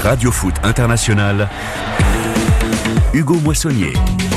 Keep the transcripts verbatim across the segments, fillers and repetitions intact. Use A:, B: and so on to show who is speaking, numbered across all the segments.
A: Radio Foot International, Hugo Moissonnier.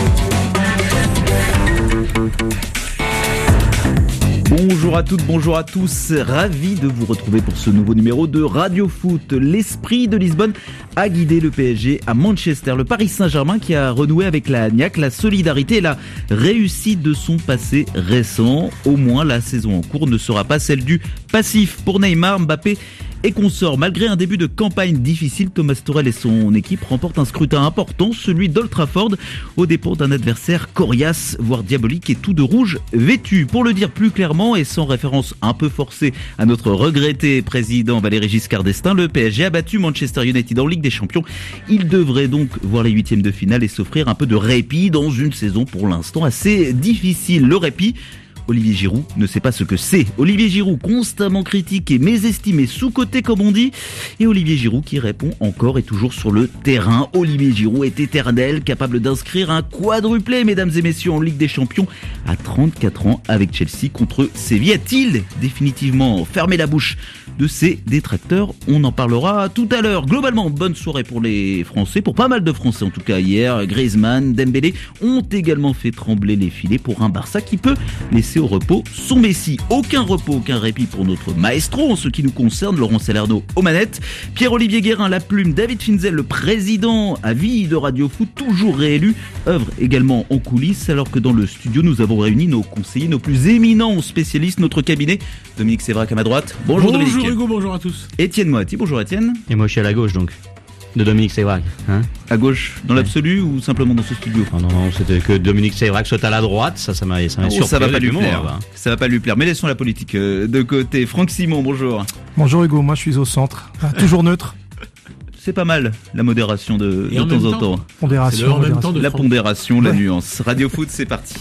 B: Bonjour à toutes, bonjour à tous, ravi de vous retrouver pour ce nouveau numéro de Radio Foot. L'esprit de Lisbonne a guidé le P S G à Manchester. Le Paris Saint-Germain qui a renoué avec la niaque, la solidarité et la réussite de son passé récent. Au moins la saison en cours ne sera pas celle du passif pour Neymar, Mbappé et consorts. Malgré un début de campagne difficile, Thomas Tuchel et son équipe remportent un scrutin important, celui d'Old Trafford, aux dépens d'un adversaire coriace, voire diabolique et tout de rouge vêtu. Pour le dire plus clairement et sans référence un peu forcée à notre regretté président Valéry Giscard d'Estaing, le P S G a battu Manchester United en Ligue des Champions. Il devrait donc voir les huitièmes de finale et s'offrir un peu de répit dans une saison pour l'instant assez difficile. Le répit, Olivier Giroud ne sait pas ce que c'est. Olivier Giroud constamment critiqué, mésestimé, sous-coté comme on dit. Et Olivier Giroud qui répond encore et toujours sur le terrain. Olivier Giroud est éternel, capable d'inscrire un quadruplé, mesdames et messieurs, en Ligue des Champions à trente-quatre ans avec Chelsea contre Séville. A-t-il définitivement fermé la bouche de ses détracteurs? On en parlera tout à l'heure. Globalement, bonne soirée pour les Français, pour pas mal de Français en tout cas hier. Griezmann, Dembélé ont également fait trembler les filets pour un Barça qui peut laisser au repos son Messi. Aucun repos, aucun répit pour notre maestro en ce qui nous concerne, Laurent Salerno aux manettes, Pierre-Olivier Guérin la plume, David Finzel, le président à vie de Radio Foot, toujours réélu, œuvre également en coulisses, alors que dans le studio nous avons réuni nos conseillers, nos plus éminents spécialistes, notre cabinet, Dominique Sévrac à ma droite. Bonjour, bonjour Dominique.
C: Hugo, bonjour à tous.
B: Étienne Moati, bonjour Étienne.
D: Et moi je suis à la gauche donc. De Dominique Sévrac, hein.
B: À gauche, dans l'absolu ouais. Ou simplement dans ce studio?
D: Oh non, non, c'était que Dominique Sévrac soit à la droite, ça, ça m'a, ça m'a oh, surpris.
B: Ça va pas lui plaire. Hein. Ça va pas lui plaire. Mais laissons la politique de côté. Franck Simon, bonjour.
E: Bonjour Hugo, moi je suis au centre, enfin, toujours neutre.
B: C'est pas mal la modération de, de
C: en
B: temps en
C: temps,
B: temps.
E: Pondération,
C: en même temps de
B: la
C: Franck.
B: pondération, la
E: ouais.
B: nuance. Radio Foot, c'est parti.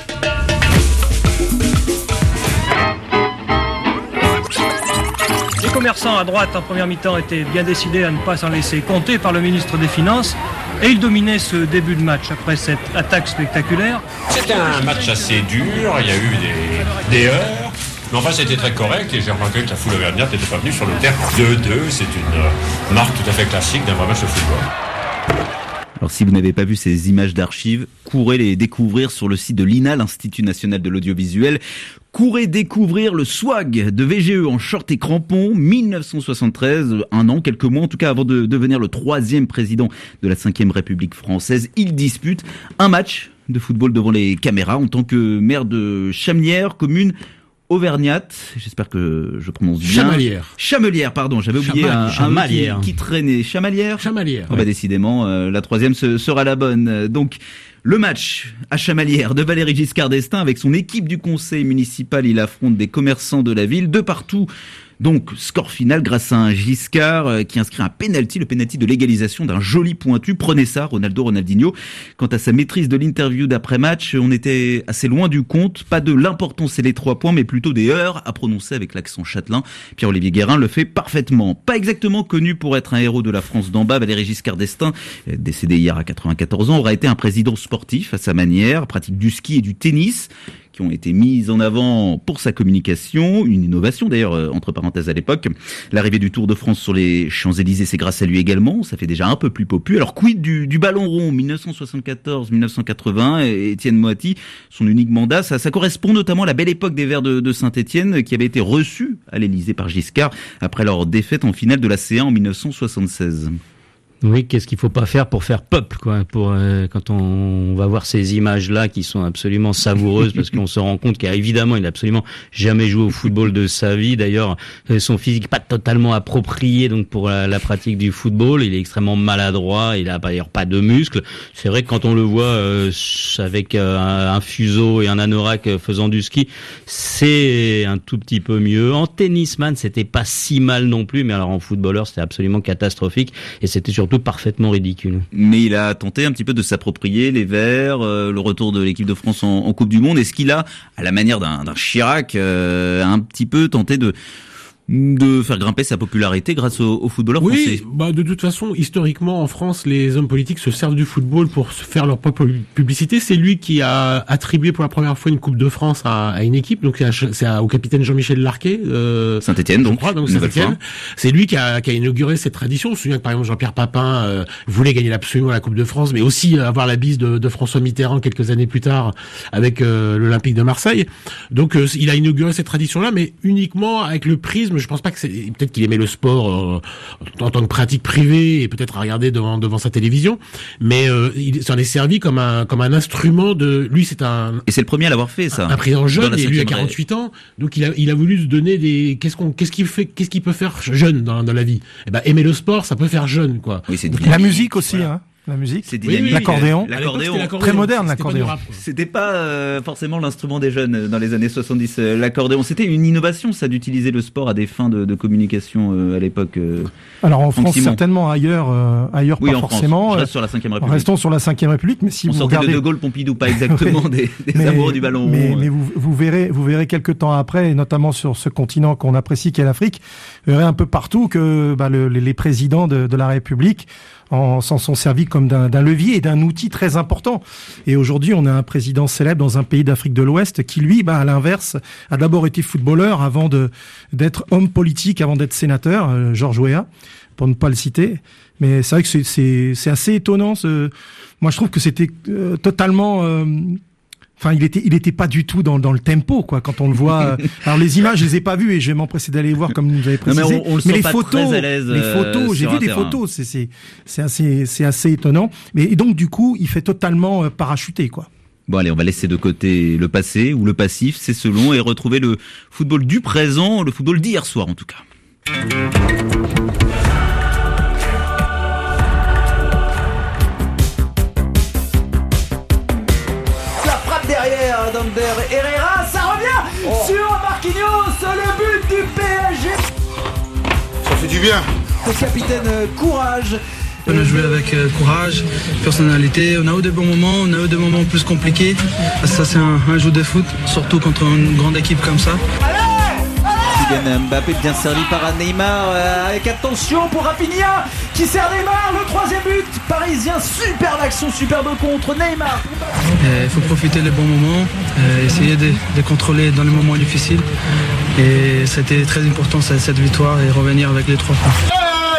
F: Les commerçants à droite en première mi-temps étaient bien décidés à ne pas s'en laisser compter par le ministre des Finances et ils dominaient ce début de match après cette attaque spectaculaire.
G: C'était un match assez dur, il y a eu des, des heures, mais enfin c'était très correct et j'ai remarqué que la foule auvergnate n'était pas venue sur le terrain. deux deux, c'est une marque tout à fait classique d'un vrai match de football.
B: Alors si vous n'avez pas vu ces images d'archives, courez les découvrir sur le site de l'I N A, l'Institut National de l'Audiovisuel. Courez découvrir le swag de V G E en short et crampons, dix-neuf cent soixante-treize, un an, quelques mois en tout cas avant de devenir le troisième président de la cinquième République française. Il dispute un match de football devant les caméras en tant que maire de Chamelières, commune auvergnate, j'espère que je prononce bien.
C: Chamalières.
B: Chamelières, pardon, j'avais oublié un, un qui, qui traînait. Chamalières.
C: Chamalières.
B: Oh bah décidément, euh, la troisième ce, sera la bonne. Donc, le match à Chamalières de Valéry Giscard d'Estaing avec son équipe du conseil municipal, il affronte des commerçants de la ville de partout. Donc, score final grâce à un Giscard euh, qui inscrit un penalty, le penalty de l'égalisation d'un joli pointu. Prenez ça, Ronaldo, Ronaldinho. Quant à sa maîtrise de l'interview d'après-match, on était assez loin du compte. Pas de l'important, c'est les trois points, mais plutôt des heures à prononcer avec l'accent châtelain. Pierre-Olivier Guérin le fait parfaitement. Pas exactement connu pour être un héros de la France d'en bas, Valéry Giscard d'Estaing, décédé hier à quatre-vingt-quatorze ans, aura été un président sportif à sa manière, pratique du ski et du tennis, qui ont été mises en avant pour sa communication, une innovation d'ailleurs, entre parenthèses à l'époque. L'arrivée du Tour de France sur les Champs-Élysées, c'est grâce à lui également, ça fait déjà un peu plus populaire. Alors quid du, du ballon rond, dix-neuf cent soixante-quatorze mille neuf cent quatre-vingts, Étienne Moati, son unique mandat, ça, ça correspond notamment à la belle époque des Verts de, de Saint-Étienne, qui avait été reçus à l'Élysée par Giscard, après leur défaite en finale de la C un en dix-neuf cent soixante-seize.
D: Oui, qu'est-ce qu'il faut pas faire pour faire peuple, quoi, pour euh, quand on, on va voir ces images-là qui sont absolument savoureuses parce qu'on se rend compte qu'évidemment il n'a absolument jamais joué au football de sa vie. D'ailleurs, son physique pas totalement approprié donc pour la, la pratique du football. Il est extrêmement maladroit. Il a d'ailleurs pas de muscles. C'est vrai que quand on le voit euh, avec euh, un, un fuseau et un anorak euh, faisant du ski, c'est un tout petit peu mieux. En tennisman, c'était pas si mal non plus, mais alors en footballeur, c'était absolument catastrophique et c'était surtout parfaitement ridicule.
B: Mais il a tenté un petit peu de s'approprier les Verts, euh, le retour de l'équipe de France en, en Coupe du Monde. Est-ce qu'il a, à la manière d'un, d'un Chirac, euh, un petit peu tenté de de faire grimper sa popularité grâce au, au footballeur
C: oui,
B: français.
C: Oui, bah de toute façon, historiquement en France, les hommes politiques se servent du football pour se faire leur propre publicité. C'est lui qui a attribué pour la première fois une Coupe de France à, à une équipe, donc c'est, à, c'est à, au capitaine Jean-Michel Larquet, euh,
B: Saint-Étienne, donc,
C: crois, donc Saint-Étienne. C'est lui qui a, qui a inauguré cette tradition. On se souvient que par exemple Jean-Pierre Papin euh, voulait gagner absolument la Coupe de France, mais aussi euh, avoir la bise de, de François Mitterrand quelques années plus tard avec euh, l'Olympique de Marseille. Donc euh, il a inauguré cette tradition-là, mais uniquement avec le prisme. Je pense pas que c'est peut-être qu'il aimait le sport euh, en tant que pratique privée et peut-être à regarder devant devant sa télévision, mais euh, il s'en est servi comme un comme un instrument de lui. C'est un
B: et c'est le premier à l'avoir fait, ça.
C: Un, un président jeune, et lui a quarante-huit ans, donc il a il a voulu se donner des qu'est-ce qu'on qu'est-ce qu'il fait qu'est-ce qu'il peut faire jeune dans dans la vie. Eh ben aimer le sport, ça peut faire jeune, quoi.
B: Oui, c'est
E: la musique aussi, voilà. hein. La musique,
B: c'est dynamique.
E: Oui, oui, l'accordéon,
B: l'accordéon.
C: l'accordéon.
E: Très moderne,
C: c'était
E: l'accordéon.
C: Pas rap,
B: c'était pas euh, forcément l'instrument des jeunes dans les années soixante-dix. Euh, l'accordéon, c'était une innovation, ça, d'utiliser le sport à des fins de, de communication euh, à l'époque. Euh,
E: Alors en France,
B: Simon.
E: certainement, ailleurs, euh, ailleurs
B: oui,
E: pas
B: en
E: forcément.
B: France. Je reste sur la cinquième République.
E: Restons sur la cinquième République, mais si
B: on
E: vous
B: sortait
E: regardez
B: de De Gaulle, Pompidou, pas exactement des, des
E: mais,
B: amoureux du ballon.
E: Mais,
B: rond,
E: mais vous, vous verrez, vous verrez quelques temps après, et notamment sur ce continent qu'on apprécie qu'est l'Afrique, vous verrez un peu partout que bah, le, les présidents de, de la République en, s'en sont servis comme d'un, d'un levier et d'un outil très important. Et aujourd'hui, on a un président célèbre dans un pays d'Afrique de l'Ouest qui, lui, bah, à l'inverse, a d'abord été footballeur avant de d'être homme politique, avant d'être sénateur, euh, Georges Weah, pour ne pas le citer. Mais c'est vrai que c'est, c'est, c'est assez étonnant. Ce... Moi, je trouve que c'était euh, totalement... Euh... Enfin, il était, il était pas du tout dans, dans le tempo, quoi. Quand on le voit, alors les images, je les ai pas vues et je vais m'empresser d'aller les voir comme vous avez précisé.
B: Non, mais on, on le
E: mais
B: sent
E: les
B: pas
E: photos,
B: très à l'aise,
E: les photos,
B: euh,
E: j'ai vu des
B: terrain.
E: photos, c'est, c'est, c'est assez, c'est assez étonnant. Mais et donc du coup, il fait totalement euh, parachuter, quoi.
B: Bon allez, on va laisser de côté le passé ou le passif, c'est selon, et retrouver le football du présent, le football d'hier soir en tout cas.
H: Derrière d'Ander Herrera, ça revient oh. sur Marquinhos, le but du P S G.
I: Ça fait du bien.
H: Le capitaine Courage.
J: On a joué avec euh, courage, personnalité, on a eu des bons moments, on a eu des moments plus compliqués. Ça c'est un, un jeu de foot, surtout contre une grande équipe comme ça.
H: Allez, allez Kylian Mbappé bien servi par Neymar, euh, avec attention pour Rafinha qui sert Neymar, le troisième but parisien, superbe action, superbe contre Neymar.
J: Il faut profiter des bons moments, euh, essayer de, de contrôler dans les moments difficiles. Et c'était très important cette, cette victoire et revenir avec les trois points.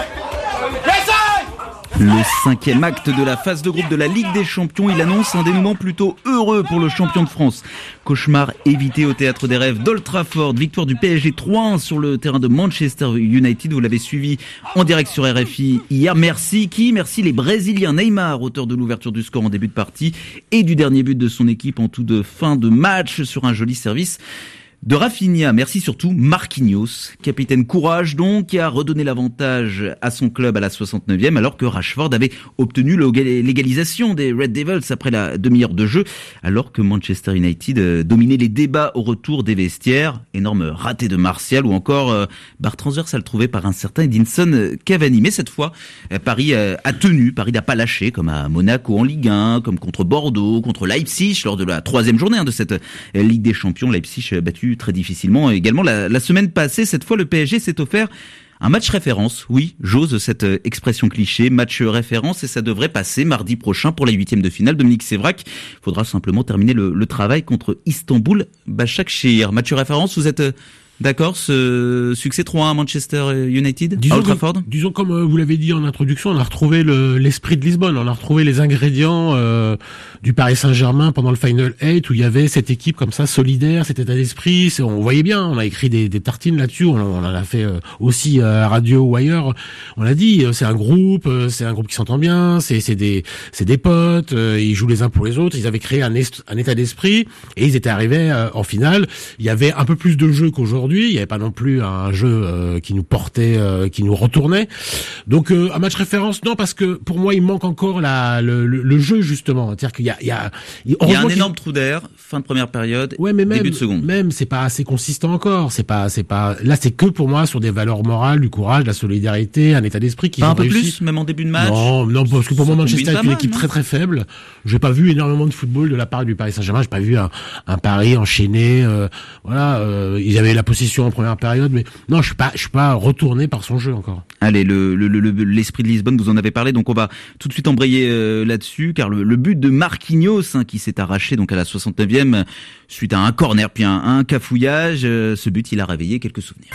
B: Le cinquième acte de la phase de groupe de la Ligue des Champions, il annonce un dénouement plutôt heureux pour le champion de France. Cauchemar évité au Théâtre des Rêves d'Old Trafford, victoire du P S G trois un sur le terrain de Manchester United. Vous l'avez suivi en direct sur R F I hier. Merci qui ? Merci les Brésiliens. Neymar, auteur de l'ouverture du score en début de partie et du dernier but de son équipe en toute fin de match sur un joli service de Rafinha. Merci surtout Marquinhos, capitaine Courage donc, qui a redonné l'avantage à son club à la soixante-neuvième alors que Rashford avait obtenu l'égalisation des Red Devils après la demi-heure de jeu, alors que Manchester United dominait les débats au retour des vestiaires. Énorme raté de Martial ou encore euh, barre transversale trouvée par un certain Edinson Cavani. Mais cette fois, Paris a tenu, Paris n'a pas lâché comme à Monaco en Ligue un, comme contre Bordeaux, contre Leipzig lors de la troisième journée hein, de cette Ligue des Champions. Leipzig battu très difficilement. Également, la, la semaine passée, cette fois, le P S G s'est offert un match référence. Oui, j'ose cette expression cliché, match référence, et ça devrait passer mardi prochain pour la huitième de finale. Dominique Sévrac, il faudra simplement terminer le, le travail contre Istanbul Başakşehir. Match référence, vous êtes d'accord, ce succès trois un à Manchester United,
C: disons,
B: à Old Trafford.
C: Disons, comme vous l'avez dit en introduction, on a retrouvé le, l'esprit de Lisbonne, on a retrouvé les ingrédients euh, du Paris Saint-Germain pendant le Final Eight, où il y avait cette équipe comme ça, solidaire, cet état d'esprit, c'est, on voyait bien, on a écrit des, des tartines là-dessus, on, on en a fait euh, aussi à radio ou ailleurs, on l'a dit, c'est un groupe, c'est un groupe qui s'entend bien, c'est, c'est, des, c'est des potes, euh, ils jouent les uns pour les autres, ils avaient créé un, est, un état d'esprit, et ils étaient arrivés euh, en finale, il y avait un peu plus de jeu qu'aujourd'hui. Il n'y avait pas non plus un jeu euh, qui nous portait, euh, qui nous retournait. Donc euh, un match référence, non, parce que pour moi il manque encore la, le, le, le jeu justement. C'est-à-dire qu'il y a, il y a,
B: il y a un énorme trou d'air, fin de première période,
C: ouais, mais même,
B: début de seconde.
C: Même c'est pas assez consistant encore. C'est pas, c'est pas. Là c'est que pour moi sur des valeurs morales, du courage, de la solidarité, un état d'esprit qui.
B: Pas un peu
C: réussi.
B: plus, même en début de match.
C: Non, non, parce que pour moi Manchester est une
B: mal,
C: équipe
B: non
C: très très faible. J'ai pas vu énormément de football de la part du Paris Saint-Germain. J'ai pas vu un, un Paris enchaîné. Euh, voilà, euh, ils avaient la possibilité possession en première période, mais non, je suis pas, je suis pas retourné par son jeu encore.
B: Allez, le, le, le, l'esprit de Lisbonne, vous en avez parlé, donc on va tout de suite embrayer euh, là-dessus, car le, le but de Marquinhos, hein, qui s'est arraché donc à la soixante-neuvième suite à un corner puis un, un cafouillage, euh, ce but, il a réveillé quelques souvenirs.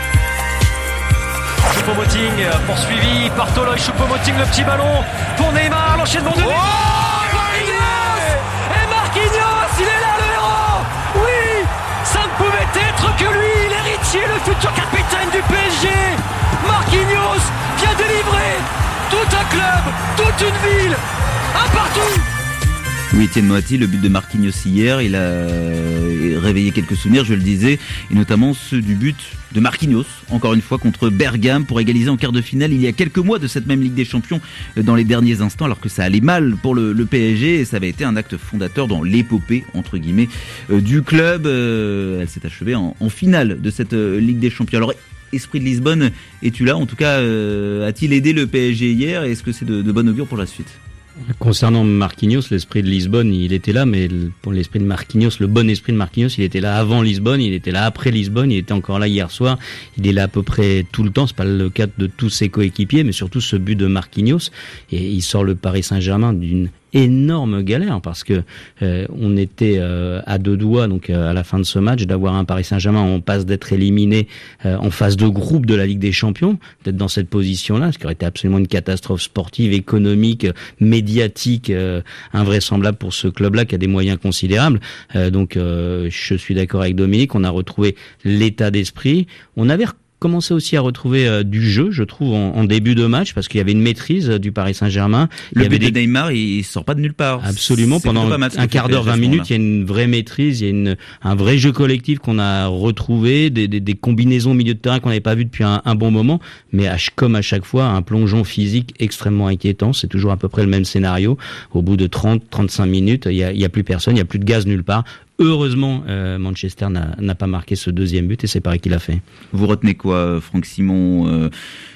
K: Choupo-Moting poursuivi par Toloi, Choupo-Moting, le petit ballon pour Neymar, l'enchaînement de Neymar. Oh, Marquinhos et Marquinhos, il est là le héros. Oui, ça ne pouvait être que lui, l'héritier, le futur capitaine du P S G. Marquinhos vient délivrer tout un club, toute une ville, un partout.
B: Oui, Étienne Moati, le but de Marquinhos hier, il a réveillé quelques souvenirs, je le disais, et notamment ceux du but de Marquinhos, encore une fois contre Bergame, pour égaliser en quart de finale il y a quelques mois de cette même Ligue des Champions dans les derniers instants, alors que ça allait mal pour le, le P S G, et ça avait été un acte fondateur dans l'épopée, entre guillemets, euh, du club. Euh, elle s'est achevée en, en finale de cette euh, Ligue des Champions. Alors, Esprit de Lisbonne, es-tu là? En tout cas, euh, a-t-il aidé le P S G hier, et est-ce que c'est de, de bon augure pour la suite?
D: Concernant Marquinhos, l'esprit de Lisbonne, il était là, mais pour l'esprit de Marquinhos, le bon esprit de Marquinhos, il était là avant Lisbonne, il était là après Lisbonne, il était encore là hier soir, il est là à peu près tout le temps, c'est pas le cas de tous ses coéquipiers, mais surtout ce but de Marquinhos, et il sort le Paris Saint-Germain d'une énorme galère parce que euh, on était euh, à deux doigts donc euh, à la fin de ce match d'avoir un Paris Saint-Germain, on passe d'être éliminé euh, en phase de groupe de la Ligue des Champions, d'être dans cette position-là, ce qui aurait été absolument une catastrophe sportive, économique, médiatique, euh, invraisemblable pour ce club-là qui a des moyens considérables. Euh, donc euh, je suis d'accord avec Dominique, on a retrouvé l'état d'esprit, on avait commencé aussi à retrouver euh, du jeu, je trouve, en, en début de match, parce qu'il y avait une maîtrise euh, du Paris Saint-Germain.
B: Le
D: il y
B: but
D: avait
B: de
D: des...
B: Neymar, il sort pas de nulle part.
D: Absolument,
B: c'est
D: pendant un quart d'heure, vingt minutes, il y a une vraie maîtrise, il y a une, un vrai jeu collectif qu'on a retrouvé, des, des, des combinaisons au milieu de terrain qu'on n'avait pas vu depuis un, un bon moment, mais à, comme à chaque fois, un plongeon physique extrêmement inquiétant. C'est toujours à peu près le même scénario. Au bout de trente à trente-cinq minutes, il y a, il y a plus personne, il y a plus de gaz nulle part. Heureusement, euh, Manchester n'a, n'a pas marqué ce deuxième but et c'est Paris qui l'a fait.
B: Vous retenez quoi, Franck Simon, euh,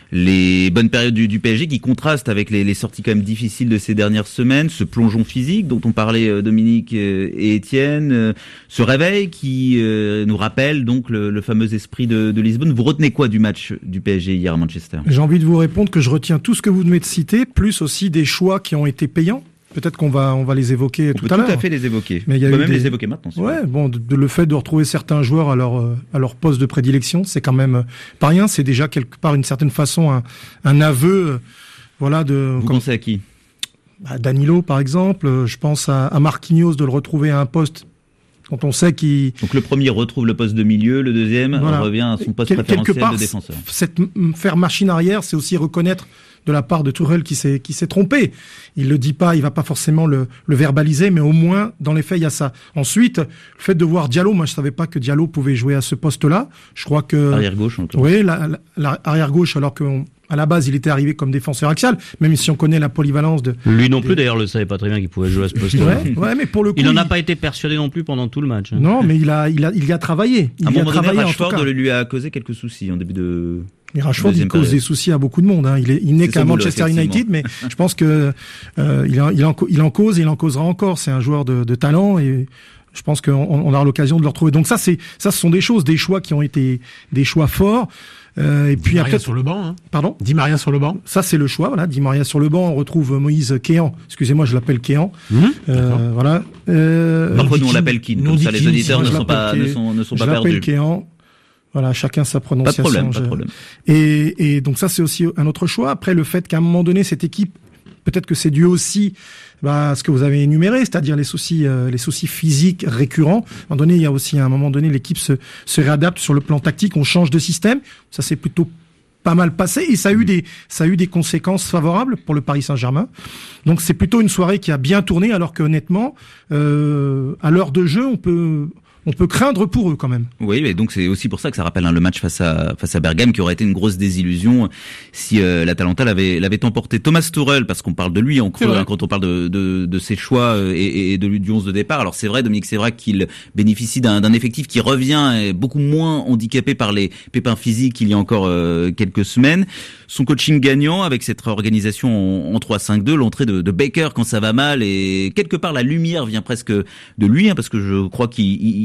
B: les bonnes périodes du, du P S G qui contrastent avec les, les sorties quand même difficiles de ces dernières semaines, ce plongeon physique dont on parlait euh, Dominique euh, et Étienne, euh, ce réveil qui euh, nous rappelle donc le, le fameux esprit de, de Lisbonne. Vous retenez quoi du match du P S G hier à Manchester?
E: J'ai envie de vous répondre que je retiens tout ce que vous venez de citer, plus aussi des choix qui ont été payants. Peut-être qu'on va on va les évoquer
B: on
E: tout
B: peut
E: à l'heure.
B: Tout à fait les évoquer.
E: Mais il y a
B: on peut
E: eu
B: même
E: des...
B: les évoquer maintenant.
E: Ouais, bon, de, de le fait de retrouver certains joueurs à leur à leur poste de prédilection, c'est quand même pas rien. C'est déjà quelque part une certaine façon un, un aveu, voilà de.
B: Vous
E: comme...
B: pensez à qui?
E: Bah, Danilo par exemple. Je pense à, à Marquinhos de le retrouver à un poste quand on sait qu'il.
B: Donc le premier retrouve le poste de milieu, le deuxième voilà. revient à son poste Quel, préférentiel part, de défenseur.
E: Cette faire machine arrière, c'est aussi reconnaître de la part de Tourelle qui s'est qui s'est trompé. Il le dit pas, il va pas forcément le, le verbaliser, mais au moins dans les faits il y a ça. Ensuite, le fait de voir Diallo, moi je savais pas que Diallo pouvait jouer à ce poste-là. Je crois que
B: arrière gauche.
E: Oui, la, la, la arrière gauche, alors que on, à la base il était arrivé comme défenseur axial, même si on connaît la polyvalence de.
D: Lui non
E: des...
D: plus d'ailleurs le savait pas très bien qu'il pouvait jouer à ce poste-là.
E: Ouais, ouais, mais pour le coup,
D: il en a
E: il...
D: pas été persuadé non plus pendant tout le match. Hein.
E: Non, mais il a il a il y a travaillé. Il
B: à un
E: y a
B: moment
E: travaillé
B: donné, Rashford
E: en tout cas.
B: lui a causé quelques soucis en début de.
E: Mais Rashford, il cause des soucis à beaucoup de monde. Hein. Il est, il n'est qu'à Manchester United, mais je pense que euh, il, en, il, en, il en cause et il en causera encore. C'est un joueur de, de talent et je pense qu'on on aura l'occasion de le retrouver. Donc ça, c'est ça, ce sont des choses, des choix qui ont été des choix forts. Euh, et
C: Di
E: puis
C: Maria
E: après,
C: sur le banc. Hein.
E: Pardon.
C: Di Maria sur le banc.
E: Ça, c'est le choix. Voilà, Di Maria sur le banc. On retrouve Moïse Kéan. Excusez-moi, je l'appelle Kéan.
C: Mmh,
E: euh, voilà. Euh,
B: Parfois, nous on l'appelle Keane. Comme ça, les auditeurs ne sont pas ne sont ne sont pas perdus.
E: Je l'appelle Kéan. Voilà, chacun sa prononciation.
B: Pas de problème, pas de problème.
E: Et, et donc ça, c'est aussi un autre choix. Après, le fait qu'à un moment donné, cette équipe, peut-être que c'est dû aussi bah, à ce que vous avez énuméré, c'est-à-dire les soucis, euh, les soucis physiques récurrents. À un moment donné, il y a aussi à un moment donné, l'équipe se, se réadapte sur le plan tactique. On change de système. Ça, c'est plutôt pas mal passé et ça a eu des, ça a eu des conséquences favorables pour le Paris Saint-Germain. Donc c'est plutôt une soirée qui a bien tourné, alors que honnêtement, euh, à l'heure de jeu, on peut On peut craindre pour eux quand même.
B: Oui, mais donc c'est aussi pour ça que ça rappelle hein, le match face à face à Bergame qui aurait été une grosse désillusion si euh, l'Atalanta l'avait l'avait emporté. Thomas Tuchel, parce qu'on parle de lui en creux hein, quand on parle de de, de ses choix et, et de du onze de départ. Alors c'est vrai, Dominique, c'est vrai qu'il bénéficie d'un, d'un effectif qui revient et beaucoup moins handicapé par les pépins physiques qu'il y a encore euh, quelques semaines. Son coaching gagnant avec cette organisation en, en trois cinq deux, l'entrée de, de Baker quand ça va mal et quelque part la lumière vient presque de lui hein, parce que je crois qu'il il,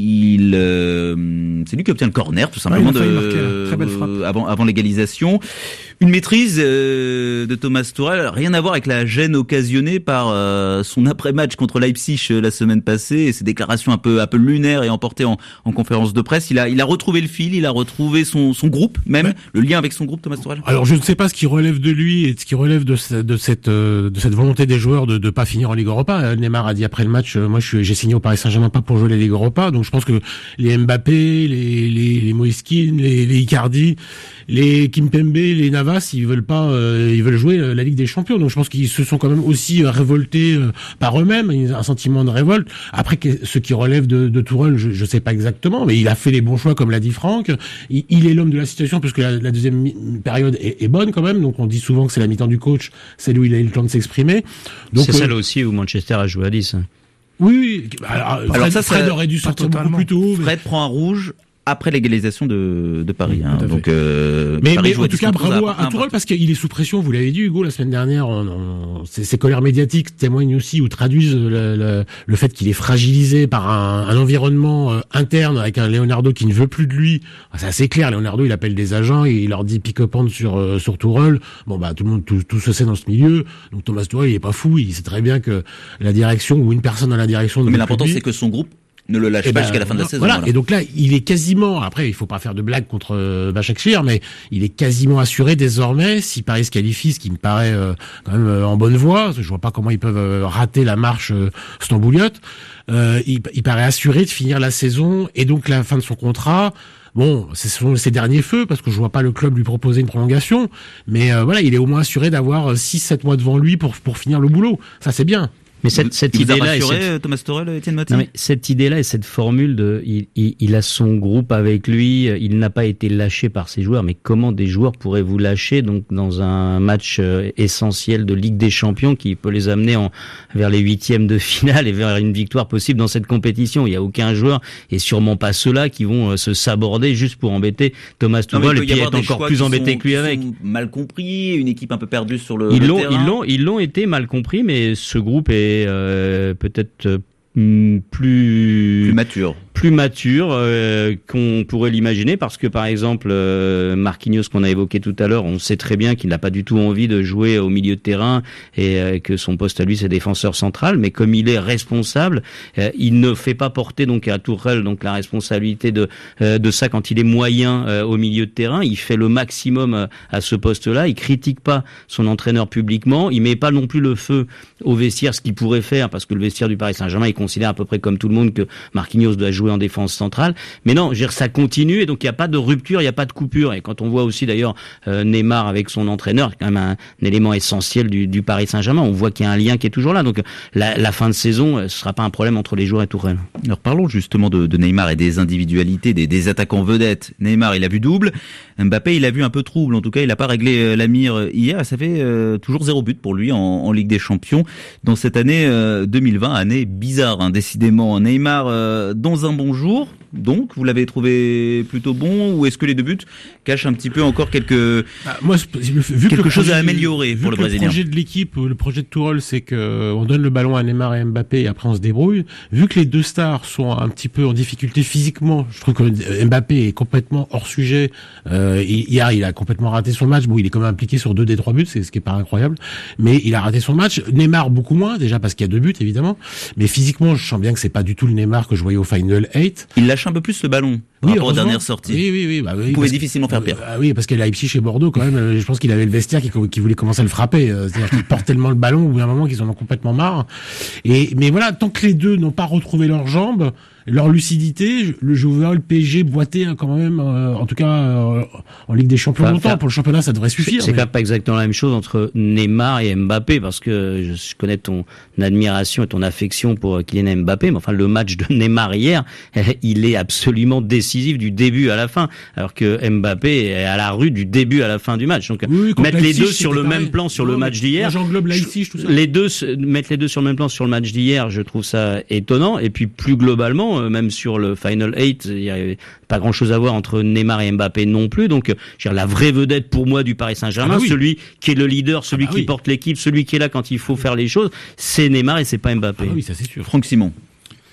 B: il, euh, c'est lui qui obtient le corner tout simplement
E: ouais, il a
B: de,
E: marquer, très belle frappe.
B: euh, avant, avant l'égalisation. Une maîtrise euh, de Thomas Tuchel, rien à voir avec la gêne occasionnée par euh, son après-match contre Leipzig euh, la semaine passée et ses déclarations un peu un peu lunaires et emportées en, en conférence de presse. Il a il a retrouvé le fil, il a retrouvé son son groupe même, ouais. le lien avec son groupe, Thomas Tuchel.
C: Alors je ne sais pas ce qui relève de lui et ce qui relève de, ce, de cette euh, de cette volonté des joueurs de de pas finir en Ligue Europa. Neymar a dit après le match, euh, moi je suis, j'ai signé au Paris Saint-Germain pas pour jouer la Ligue Europa, donc je pense que les Mbappé, les les les Moïskine, les les Icardi, les Kimpembe, les Navas, ils veulent pas, euh, ils veulent jouer la Ligue des Champions. Donc je pense qu'ils se sont quand même aussi euh, révoltés euh, par eux-mêmes, un sentiment de révolte. Après, ce qui relève de, de Tourelle, je, je sais pas exactement, mais il a fait les bons choix, comme l'a dit Franck. Il, il est l'homme de la situation, parce que la, la deuxième mi- période est, est bonne quand même. Donc on dit souvent que c'est la mi-temps du coach, celle où il a eu le temps de s'exprimer. Donc
D: c'est
C: euh,
D: celle aussi où Manchester a joué à dix.
C: Oui, oui. Alors,
B: Alors
C: Fred,
B: ça,
C: Fred
B: ça,
C: aurait dû sortir beaucoup
E: totalement.
C: plus tôt. Mais...
B: Fred prend un rouge après l'égalisation de, de Paris. Hein.
C: Tout
B: Donc, euh,
C: mais,
B: Paris
C: mais
B: joue
C: en
B: à
C: tout cas,
B: distance,
C: bravo
B: ça
C: à, à Tourelle parce qu'il est sous pression. Vous l'avez dit, Hugo, la semaine dernière. On, on, ses, ses colères médiatiques témoignent aussi ou traduisent le, le, le fait qu'il est fragilisé par un, un environnement euh, interne avec un Leonardo qui ne veut plus de lui. C'est assez clair. Leonardo, il appelle des agents et il leur dit pique-pente sur euh, sur Tourelle. Bon bah tout le monde, tout, tout se sait dans ce milieu. Donc Thomas Tuchel, il est pas fou. Il sait très bien que la direction ou une personne dans la direction.
B: Mais l'important, c'est que son groupe ne le lâche
C: et
B: pas
C: ben,
B: jusqu'à la fin de la saison.
C: Voilà.
B: voilà.
C: Et donc là, il est quasiment, après, il faut pas faire de blagues contre euh, Başakşehir, mais il est quasiment assuré désormais, si Paris se qualifie, ce qui me paraît euh, quand même euh, en bonne voie, je vois pas comment ils peuvent euh, rater la marche euh, stambouliote, euh, il, il paraît assuré de finir la saison, et donc la fin de son contrat. Bon, ce sont ses derniers feux, parce que je vois pas le club lui proposer une prolongation, mais euh, voilà, il est au moins assuré d'avoir six sept mois devant lui pour, pour finir le boulot. Ça, c'est bien.
D: Mais cette, cette
B: il vous
D: idée-là,
B: a rassuré,
D: cette...
B: Thomas Tuchel, Étienne Motti.
D: Non mais cette idée-là et cette formule de, il, il, il a son groupe avec lui, il n'a pas été lâché par ses joueurs. Mais comment des joueurs pourraient vous lâcher donc dans un match essentiel de Ligue des Champions qui peut les amener en, vers les huitièmes de finale et vers une victoire possible dans cette compétition? Il y a aucun joueur et sûrement pas ceux-là qui vont se saborder juste pour embêter Thomas Tuchel et puis être encore plus embêté que lui avec.
B: Mal compris, une équipe un peu perdue sur le,
D: ils
B: le
D: l'ont,
B: terrain.
D: Ils l'ont, ils l'ont été mal compris, mais ce groupe est Euh, peut-être euh, plus
B: plus mature
D: plus mature euh, qu'on pourrait l'imaginer, parce que par exemple euh, Marquinhos qu'on a évoqué tout à l'heure, on sait très bien qu'il n'a pas du tout envie de jouer au milieu de terrain et euh, que son poste à lui c'est défenseur central, mais comme il est responsable, euh, il ne fait pas porter donc à Tuchel donc la responsabilité de euh, de ça quand il est moyen euh, au milieu de terrain. Il fait le maximum euh, à ce poste-là, il critique pas son entraîneur publiquement, il met pas non plus le feu au vestiaire, ce qu'il pourrait faire, parce que le vestiaire du Paris Saint-Germain il considère à peu près comme tout le monde que Marquinhos doit jouer en défense centrale, mais non, je veux dire, ça continue et donc il n'y a pas de rupture, il n'y a pas de coupure. Et quand on voit aussi d'ailleurs euh, Neymar avec son entraîneur, c'est quand même un, un élément essentiel du, du Paris Saint-Germain, on voit qu'il y a un lien qui est toujours là. Donc la, la fin de saison, ce sera pas un problème entre les joueurs et Tuchel.
B: Alors parlons justement de, de Neymar et des individualités, des, des attaquants vedettes. Neymar, il a vu double. Mbappé, il a vu un peu trouble. En tout cas, il n'a pas réglé la mire hier. Ça fait euh, toujours zéro but pour lui en, en Ligue des Champions dans cette année euh, deux mille vingt, année bizarre, hein, décidément. Neymar euh, dans un bon jour. Donc, vous l'avez trouvé plutôt bon, ou est-ce que les deux buts cachent un petit peu encore quelques
C: ah, moi, vu
B: quelque
C: que
B: chose
C: projet,
B: à améliorer
C: vu
B: pour
C: que
B: le Brésilien?
C: Le projet de l'équipe, le projet de Tuchel, c'est que on donne le ballon à Neymar et Mbappé et après on se débrouille. Vu que les deux stars sont un petit peu en difficulté physiquement, je trouve que Mbappé est complètement hors sujet. Euh, hier, il a complètement raté son match. Bon, il est quand même impliqué sur deux des trois buts, c'est ce qui est pas incroyable, mais il a raté son match. Neymar beaucoup moins, déjà parce qu'il y a deux buts évidemment, mais physiquement, je sens bien que c'est pas du tout le Neymar que je voyais au Final huit.
B: Il lâche un peu plus le ballon par
C: oui,
B: rapport aux dernières sorties.
C: Oui, oui, oui. Bah, oui
B: Vous pouvez difficilement faire pire.
C: Ah oui, parce qu'à Leipzig chez Bordeaux, quand même, je pense qu'il avait le vestiaire qui, qui voulait commencer à le frapper. C'est-à-dire qu'il porte tellement le ballon au bout d'un moment qu'ils en ont complètement marre. Et mais voilà, tant que les deux n'ont pas retrouvé leurs jambes, leur lucidité, le joueur, le P S G boité hein, quand même, euh, en tout cas euh, en Ligue des Champions
D: enfin,
C: longtemps.
D: faire...
C: Pour le championnat, ça devrait suffire.
D: C'est
C: mais...
D: quand même pas exactement la même chose entre Neymar et Mbappé, parce que je connais ton admiration et ton affection pour Kylian Mbappé, mais enfin le match de Neymar hier, il est absolument décisif du début à la fin, alors que Mbappé est à la rue du début à la fin du match. Donc
C: oui,
D: mettre les deux sur le
C: pareil.
D: même plan sur non, le match d'hier,
C: j'englobe Leipzig, tout ça.
D: Les deux mettre les deux sur le même plan sur le match d'hier, je trouve ça étonnant. Et puis plus globalement, même sur le Final huit, il y a pas grand-chose à voir entre Neymar et Mbappé non plus. Donc, je veux dire, la vraie vedette pour moi du Paris Saint-Germain, ah bah oui. celui qui est le leader, celui ah bah qui oui. porte l'équipe, celui qui est là quand il faut faire les choses, c'est Neymar et c'est pas Mbappé.
C: Ah oui, ça c'est sûr.
B: Franck Simon.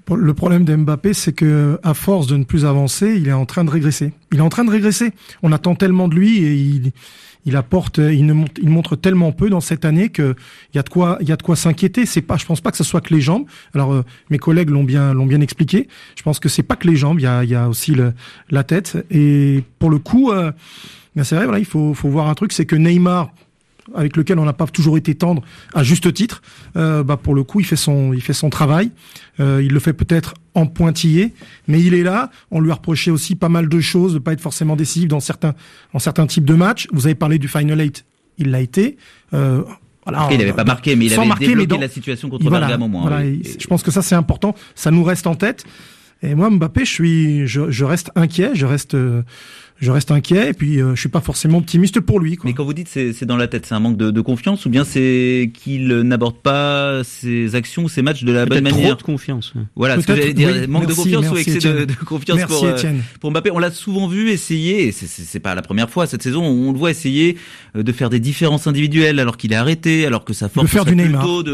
E: Le problème de Mbappé, c'est que à force de ne plus avancer, il est en train de régresser. Il est en train de régresser. On attend tellement de lui et il, il apporte, il ne montre, il montre tellement peu dans cette année que il y a de quoi, il y a de quoi s'inquiéter. C'est pas, je pense pas que ce soit que les jambes. Alors euh, mes collègues l'ont bien, l'ont bien expliqué. Je pense que c'est pas que les jambes. Il y a, il y a aussi le, la tête. Et pour le coup, euh, ben c'est vrai. Voilà, il faut, faut voir un truc, c'est que Neymar, avec lequel on n'a pas toujours été tendre à juste titre, euh, bah pour le coup il fait son il fait son travail, euh, il le fait peut-être en pointillé, mais il est là. On lui a reproché aussi pas mal de choses, de pas être forcément décisif dans certains en certains types de matchs. Vous avez parlé du Final Eight, il l'a été. Euh,
B: voilà, Après, il n'avait pas marqué, mais il avait marquer, débloqué dans, la situation contre
E: voilà,
B: Bergamo. Moins,
E: voilà,
B: oui.
E: Je pense que ça c'est important, ça nous reste en tête. Et moi Mbappé, je suis je, je reste inquiet, je reste euh, Je reste inquiet et puis euh, je suis pas forcément optimiste pour lui, quoi.
B: Mais quand vous dites c'est, c'est dans la tête, c'est un manque de, de confiance ou bien c'est qu'il n'aborde pas ses actions ou ses matchs de la
D: Peut-être
B: bonne manière?
D: Trop de confiance. Ouais.
B: Voilà, ce que j'allais dire,
E: oui,
B: manque
E: merci,
B: de confiance
E: merci,
B: ou excès
E: Etienne.
B: de, de confiance
E: merci,
B: pour, euh, pour Mbappé. On l'a souvent vu essayer, et c'est, c'est, c'est pas la première fois cette saison, on le voit essayer de faire des différences individuelles alors qu'il est arrêté, alors que sa force
E: serait
B: plutôt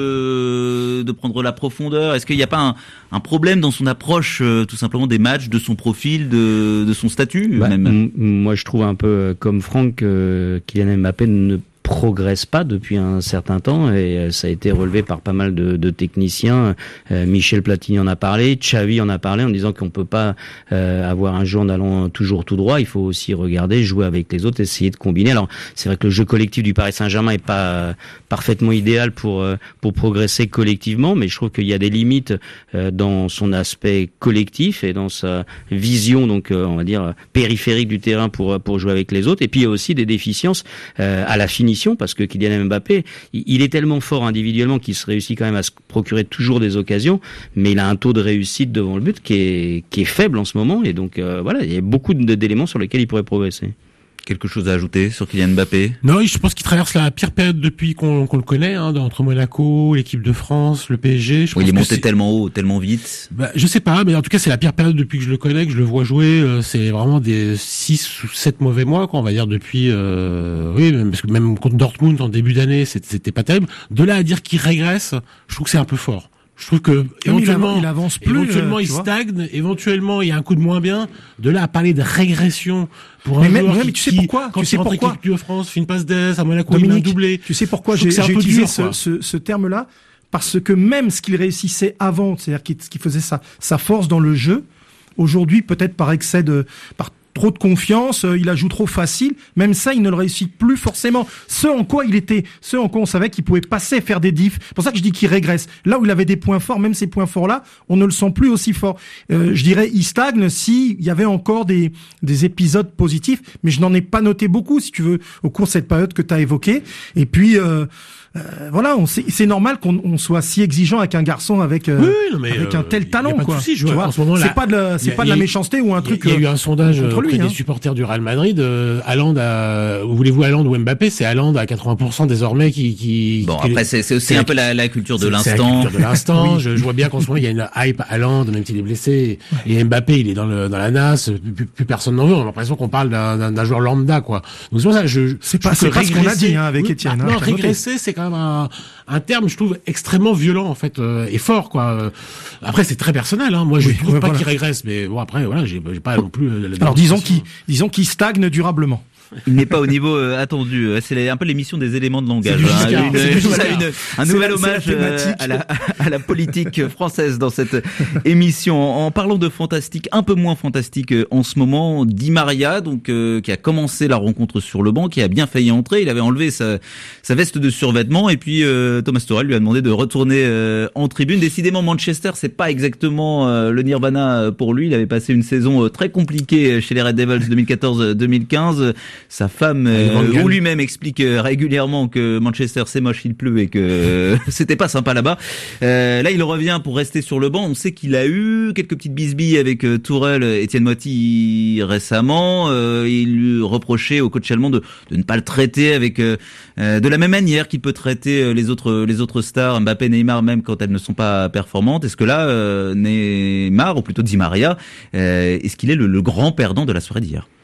B: de, de prendre la profondeur. Est-ce qu'il n'y a pas un, un problème dans son approche euh, tout simplement des matchs, de son profil, de, de son statut
D: bah,
B: même
D: m- Moi je trouve un peu comme Franck, euh, Kylian Mbappé ne progresse pas depuis un certain temps et ça a été relevé par pas mal de, de techniciens. Euh, Michel Platini en a parlé, Xavi en a parlé en disant qu'on peut pas euh, avoir un jeu en allant toujours tout droit. Il faut aussi regarder, jouer avec les autres, essayer de combiner. Alors c'est vrai que le jeu collectif du Paris Saint-Germain est pas euh, parfaitement idéal pour euh, pour progresser collectivement, mais je trouve qu'il y a des limites euh, dans son aspect collectif et dans sa vision, donc euh, on va dire périphérique du terrain pour pour jouer avec les autres. Et puis il y a aussi des déficiences euh, à la finition, parce que Kylian Mbappé, il est tellement fort individuellement qu'il se réussit quand même à se procurer toujours des occasions, mais il a un taux de réussite devant le but qui est, qui est faible en ce moment, et donc euh, voilà, il y a beaucoup d'éléments sur lesquels il pourrait progresser.
B: Quelque chose à ajouter sur Kylian Mbappé?
C: Non, je pense qu'il traverse la pire période depuis qu'on, qu'on le connaît, hein, entre Monaco, l'équipe de France, le P S G. Je
B: oui,
C: pense
B: il est monté
C: c'est...
B: tellement haut, tellement vite.
C: Bah, je sais pas, mais en tout cas, c'est la pire période depuis que je le connais, que je le vois jouer. Euh, c'est vraiment des six ou sept mauvais mois, quoi, on va dire, depuis... Euh, oui, parce que même contre Dortmund, en début d'année, c'était, c'était pas terrible. De là à dire qu'il régresse, je trouve que c'est un peu fort. Je trouve que éventuellement,
E: il avance plus,
C: éventuellement
E: euh,
C: il stagne, éventuellement il y a un coup de moins bien. De là à parler de régression pour un
E: mais
C: joueur
E: même,
C: qui,
E: tu sais
C: qui,
E: pourquoi
C: quand
E: tu
C: il
E: sais
C: rentre
E: pourquoi
C: avec l'équipe de France, fait une passe d'ess à Monaco,
E: Dominique,
C: il a un doublé.
E: Tu sais pourquoi
C: j'ai,
E: j'ai, j'ai utilisé
C: dur,
E: ce, ce, ce terme-là? Parce que même ce qu'il réussissait avant, c'est-à-dire qu'il, qu'il faisait sa, sa force dans le jeu, aujourd'hui peut-être par excès de, par trop de confiance, euh, il a joué trop facile, même ça il ne le réussit plus forcément. Ce en quoi il était, ce en quoi on savait qu'il pouvait passer, faire des diffs. C'est pour ça que je dis qu'il régresse. Là où il avait des points forts, même ces points forts-là, on ne le sent plus aussi fort. Euh, je dirais il stagne si il y avait encore des des épisodes positifs, mais je n'en ai pas noté beaucoup, si tu veux, au cours de cette période que tu as évoquée. Et puis euh, Euh, voilà, on c'est, c'est normal qu'on on soit si exigeant avec un garçon avec euh,
C: oui, non, mais
E: avec
C: euh,
E: un tel talent,
C: y a
E: quoi.
C: Souci,
E: tu vois,
C: en ce moment,
E: c'est
C: là,
E: pas de la, c'est
C: a,
E: pas de la
C: a,
E: méchanceté ou un truc.
C: Il y a eu un sondage
E: contre lui,
C: auprès
E: hein.
C: des supporters du Real Madrid. Euh, Haaland, a, voulez-vous Haaland ou Mbappé? C'est Haaland à quatre-vingts pour cent désormais qui. qui
B: bon,
C: qui
B: après c'est, c'est aussi c'est un peu la, la culture de
C: c'est,
B: l'instant.
C: C'est la culture de l'instant.
B: oui.
C: je, je vois bien qu'en ce moment il y a une hype Haaland, même s'il est blessé, ouais. Et Mbappé il est dans le dans la nasse. Plus, plus personne n'en veut. On a l'impression qu'on parle d'un, d'un, d'un joueur lambda, quoi. Donc c'est pour ça. Je,
E: c'est pas, c'est pas ce qu'on a dit hein, avec oui, Etienne.
C: Non, hein, régresser, c'est quand même un, un terme, je trouve, extrêmement violent en fait euh, et fort, quoi. Après c'est très personnel, hein. Moi je oui, trouve ouais, pas voilà. qu'il régresse, mais bon après voilà, j'ai, j'ai pas non plus. Euh,
E: Alors disons qu'il disons qu'il stagne durablement.
B: Il n'est pas au niveau euh, attendu. C'est un peu l'émission des éléments de langage. Hein. Une, une, une, un nouvel la, hommage euh, à, la, à la politique française dans cette émission. En, en parlant de fantastique, un peu moins fantastique euh, en ce moment, Di Maria, donc euh, qui a commencé la rencontre sur le banc, qui a bien failli entrer. Il avait enlevé sa, sa veste de survêtement et puis euh, Thomas Tuchel lui a demandé de retourner euh, en tribune. Décidément, Manchester, c'est pas exactement euh, le Nirvana pour lui. Il avait passé une saison euh, très compliquée chez les Red Devils deux mille quatorze deux mille quinze. Sa femme euh, ou lui-même explique euh, régulièrement que Manchester c'est moche, il pleut et que euh, c'était pas sympa là-bas. Euh, là il revient pour rester sur le banc. On sait qu'il a eu quelques petites bisbilles avec euh, Tourelle, Etienne Moiti récemment. Euh, il lui reprochait au coach allemand de, de ne pas le traiter avec euh, de la même manière qu'il peut traiter les autres les autres stars, Mbappé, Neymar, même quand elles ne sont pas performantes. Est-ce que là euh, Neymar ou plutôt Di Maria, euh, est-ce qu'il est le, le grand perdant de la soirée d'hier?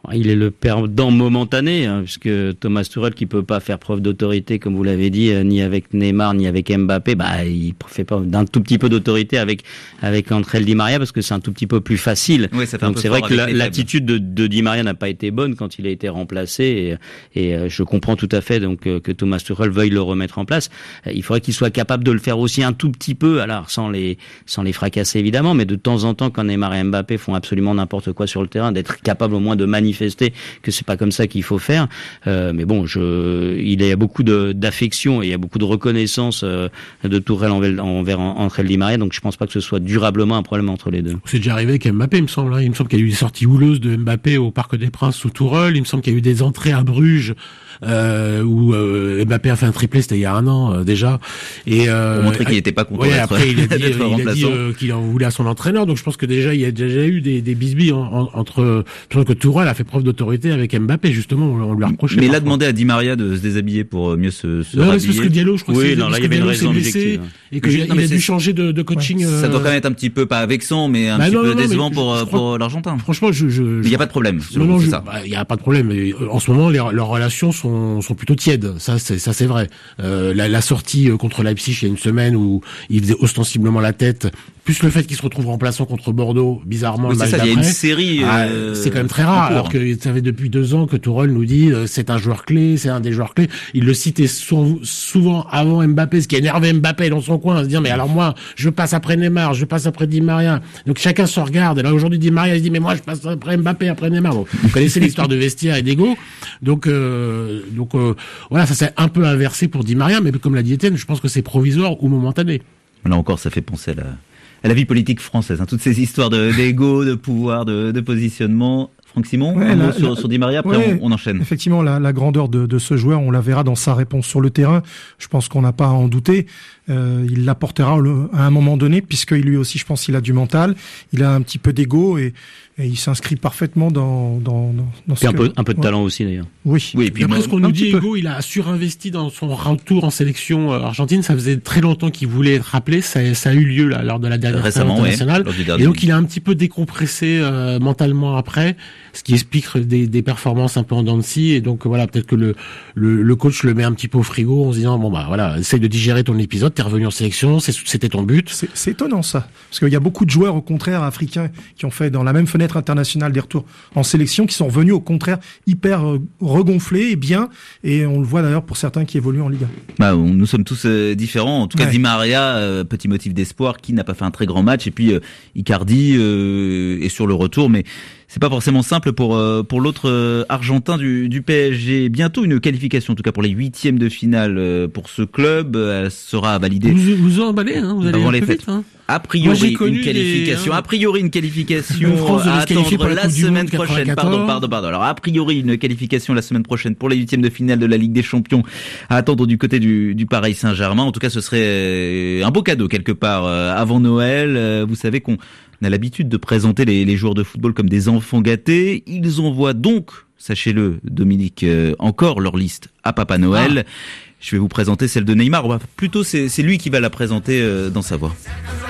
D: Il est le perdant momentané, hein, puisque Thomas Tuchel, qui peut pas faire preuve d'autorité, comme vous l'avez dit, euh, ni avec Neymar, ni avec Mbappé, bah, il fait pas d'un tout petit peu d'autorité avec, avec Angel Di Maria, parce que c'est un tout petit peu plus facile.
H: Oui, ça fait
D: Donc
H: un peu
D: c'est vrai
H: fort
D: que
H: avec
D: la,
H: les
D: l'attitude de, de Di Maria n'a pas été bonne quand il a été remplacé, et, et euh, je comprends tout à fait donc euh, que Thomas Tuchel veuille le remettre en place. Euh, il faudrait qu'il soit capable de le faire aussi un tout petit peu, alors sans les, sans les fracasser évidemment, mais de temps en temps, quand Neymar et Mbappé font absolument n'importe quoi sur le terrain, d'être capable au moins de manifester que c'est pas comme ça qu'il faut faire. Euh, mais bon, je, il y a beaucoup de, d'affection et il y a beaucoup de reconnaissance euh, de Tuchel envers, envers Angel Di Maria, donc je pense pas que ce soit durablement un problème entre les deux.
C: C'est déjà arrivé avec Mbappé, il me semble. Hein. Il me semble qu'il y a eu des sorties houleuses de Mbappé au Parc des Princes sous Tuchel. Il me semble qu'il y a eu des entrées à Bruges euh, où euh, Mbappé a fait un triplé, c'était il y a un an euh, déjà. Et euh,
H: pour montrer qu'il n'était pas content
C: ouais,
H: d'être,
C: après il a dit,
H: d'être
C: il a dit euh, qu'il en voulait à son entraîneur. Donc je pense que déjà il y a déjà eu des, des bisbilles en, en, entre. Je pense que Tuchel a fait preuve d'autorité avec Mbappé, justement. On lui a reproché.
H: Mais il a demandé à Di Maria de se déshabiller pour mieux se, se
C: non,
H: rhabiller.
C: C'est parce que Diallo, je crois
D: oui,
C: que c'est
D: non, là, il y avait une raison objective.
C: Et qu'il a dû changer de, de coaching.
H: Ouais, ça doit quand même être un petit peu, pas vexant, mais un bah petit non, peu non, décevant pour, je, pour l'Argentin.
C: Franchement, je, je,
H: il n'y a pas de problème.
C: Non, non, il bah, n'y a pas de problème. Mais en ce moment, les, leurs relations sont, sont plutôt tièdes. Ça, c'est, ça, c'est vrai. Euh, la, la sortie contre Leipzig il y a une semaine où il faisait ostensiblement la tête, plus le fait qu'il se retrouve remplaçant contre Bordeaux, bizarrement,
H: oui,
C: le match
H: ça,
C: d'après.
H: Il y a une série.
C: Ah,
H: euh,
C: c'est quand même très rare. Alors que ça fait depuis deux ans que Tuchel nous dit, euh, c'est un joueur clé, c'est un des joueurs clés. Il le citait sou- souvent avant Mbappé, ce qui énervait Mbappé dans son coin, à se dire, mais alors moi, je passe après Neymar, je passe après Di Maria. Donc chacun se regarde. Et là, aujourd'hui, Di Maria, il se dit, mais moi, je passe après Mbappé, après Neymar. Bon, vous connaissez l'histoire de vestiaire et d'ego. Donc, euh, donc, euh, voilà, ça s'est un peu inversé pour Di Maria, mais comme l'a dit Étienne, je pense que c'est provisoire ou momentané.
H: Là encore, ça fait penser à la, à la vie politique française, hein, toutes ces histoires de, d'ego, de pouvoir, de, de positionnement. Franck Simon, ouais, un la, mot sur, la, sur Di Maria, après ouais, on, on enchaîne.
E: Effectivement, la, la grandeur de, de ce joueur, on la verra dans sa réponse sur le terrain. Je pense qu'on n'a pas à en douter. Euh, il l'apportera le, à un moment donné, puisque lui aussi, je pense, il a du mental. Il a un petit peu d'ego et, et il s'inscrit parfaitement dans dans dans, dans ce
D: et un
E: que,
D: peu un peu de
E: ouais.
D: talent aussi d'ailleurs.
E: Oui.
C: Oui. Et puis après ce qu'on nous dit, Ego, il a surinvesti dans son retour en sélection argentine. Ça faisait très longtemps qu'il voulait être rappelé. Ça, ça a eu lieu là lors de la dernière
H: récemment
C: internationale.
H: Ouais,
C: et donc il a un petit peu décompressé euh, mentalement après, ce qui explique des, des performances un peu en dents de scie. Et donc voilà, peut-être que le, le le coach le met un petit peu au frigo en se disant bon bah voilà, essaye de digérer ton épisode. T'es revenu en sélection, c'est, c'était ton but.
E: C'est, c'est étonnant ça, parce qu'il y a beaucoup de joueurs au contraire africains qui ont fait dans la même fenêtre internationale des retours en sélection, qui sont revenus au contraire hyper euh, regonflés et bien, et on le voit d'ailleurs pour certains qui évoluent en Ligue un.
H: Bah, on, nous sommes tous euh, différents. En tout cas, ouais. Di Maria, euh, petit motif d'espoir, qui n'a pas fait un très grand match, et puis euh, Icardi euh, est sur le retour, mais c'est pas forcément simple pour euh, pour l'autre euh, Argentin du, du P S G. Bientôt une qualification, en tout cas pour les huitièmes de finale euh, pour ce club. Elle sera validée.
C: Vous vous en emballez, hein, vous allez
H: avant
C: un
H: les
C: peu
H: fêtes.
C: Vite, hein.
H: A priori une qualification. Les, hein. A priori une qualification à attendre la semaine prochaine. Pardon, pardon, pardon. Alors a priori une qualification la semaine prochaine pour les huitièmes de finale de la Ligue des Champions à attendre du côté du, du Paris Saint-Germain. En tout cas, ce serait un beau cadeau quelque part avant Noël. Vous savez qu'on On a l'habitude de présenter les, les joueurs de football comme des enfants gâtés. Ils envoient donc, sachez-le, Dominique, euh, encore leur liste à Papa Noël. Ah. Je vais vous présenter celle de Neymar. Bah, plutôt, c'est, c'est lui qui va la présenter euh, dans sa voix.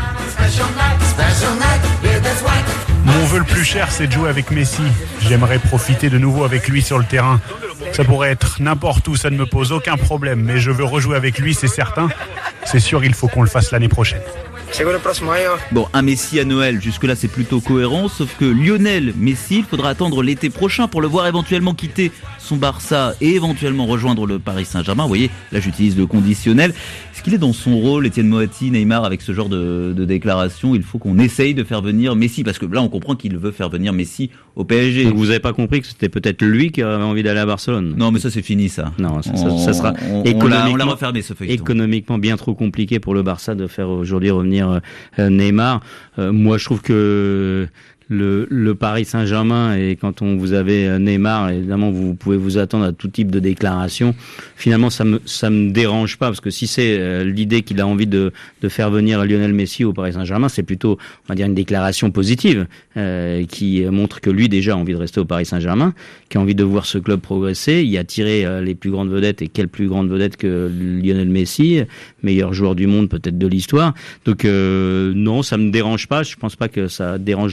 L: Mon vœu le plus cher, c'est de jouer avec Messi. J'aimerais profiter de nouveau avec lui sur le terrain. Ça pourrait être n'importe où, ça ne me pose aucun problème. Mais je veux rejouer avec lui, c'est certain. C'est sûr, il faut qu'on le fasse l'année prochaine.
H: Bon, un Messi à Noël, jusque-là c'est plutôt cohérent, sauf que Lionel Messi, il faudra attendre l'été prochain pour le voir éventuellement quitter son Barça et éventuellement rejoindre le Paris Saint-Germain. Vous voyez, là j'utilise le conditionnel. Est-ce qu'il est dans son rôle, Etienne Moati, Neymar, avec ce genre de, de déclaration? Il faut qu'on essaye de faire venir Messi, parce que là on comprend qu'il veut faire venir Messi au P S G.
D: Donc vous avez pas compris que c'était peut-être lui qui avait envie d'aller à Barcelone?
H: Non, mais ça c'est fini ça.
D: Non, ça,
H: on,
D: ça, ça sera
H: on,
D: économiquement,
H: on l'a, on l'a refermé ce feuilleton.
D: Économiquement bien trop compliqué pour le Barça de faire aujourd'hui revenir euh, Neymar. Euh, moi je trouve que le, le Paris Saint-Germain, et quand on vous avez Neymar, évidemment vous pouvez vous attendre à tout type de déclaration. Finalement ça me ça me dérange pas, parce que si c'est euh, l'idée qu'il a envie de de faire venir Lionel Messi au Paris Saint-Germain, c'est plutôt, on va dire, une déclaration positive euh, qui montre que lui déjà a envie de rester au Paris Saint-Germain, qui a envie de voir ce club progresser, y attirer euh, les plus grandes vedettes, et quelle plus grande vedette que Lionel Messi, meilleur joueur du monde peut-être de l'histoire. Donc euh, non, ça me dérange pas, je pense pas que ça dérange non plus vraiment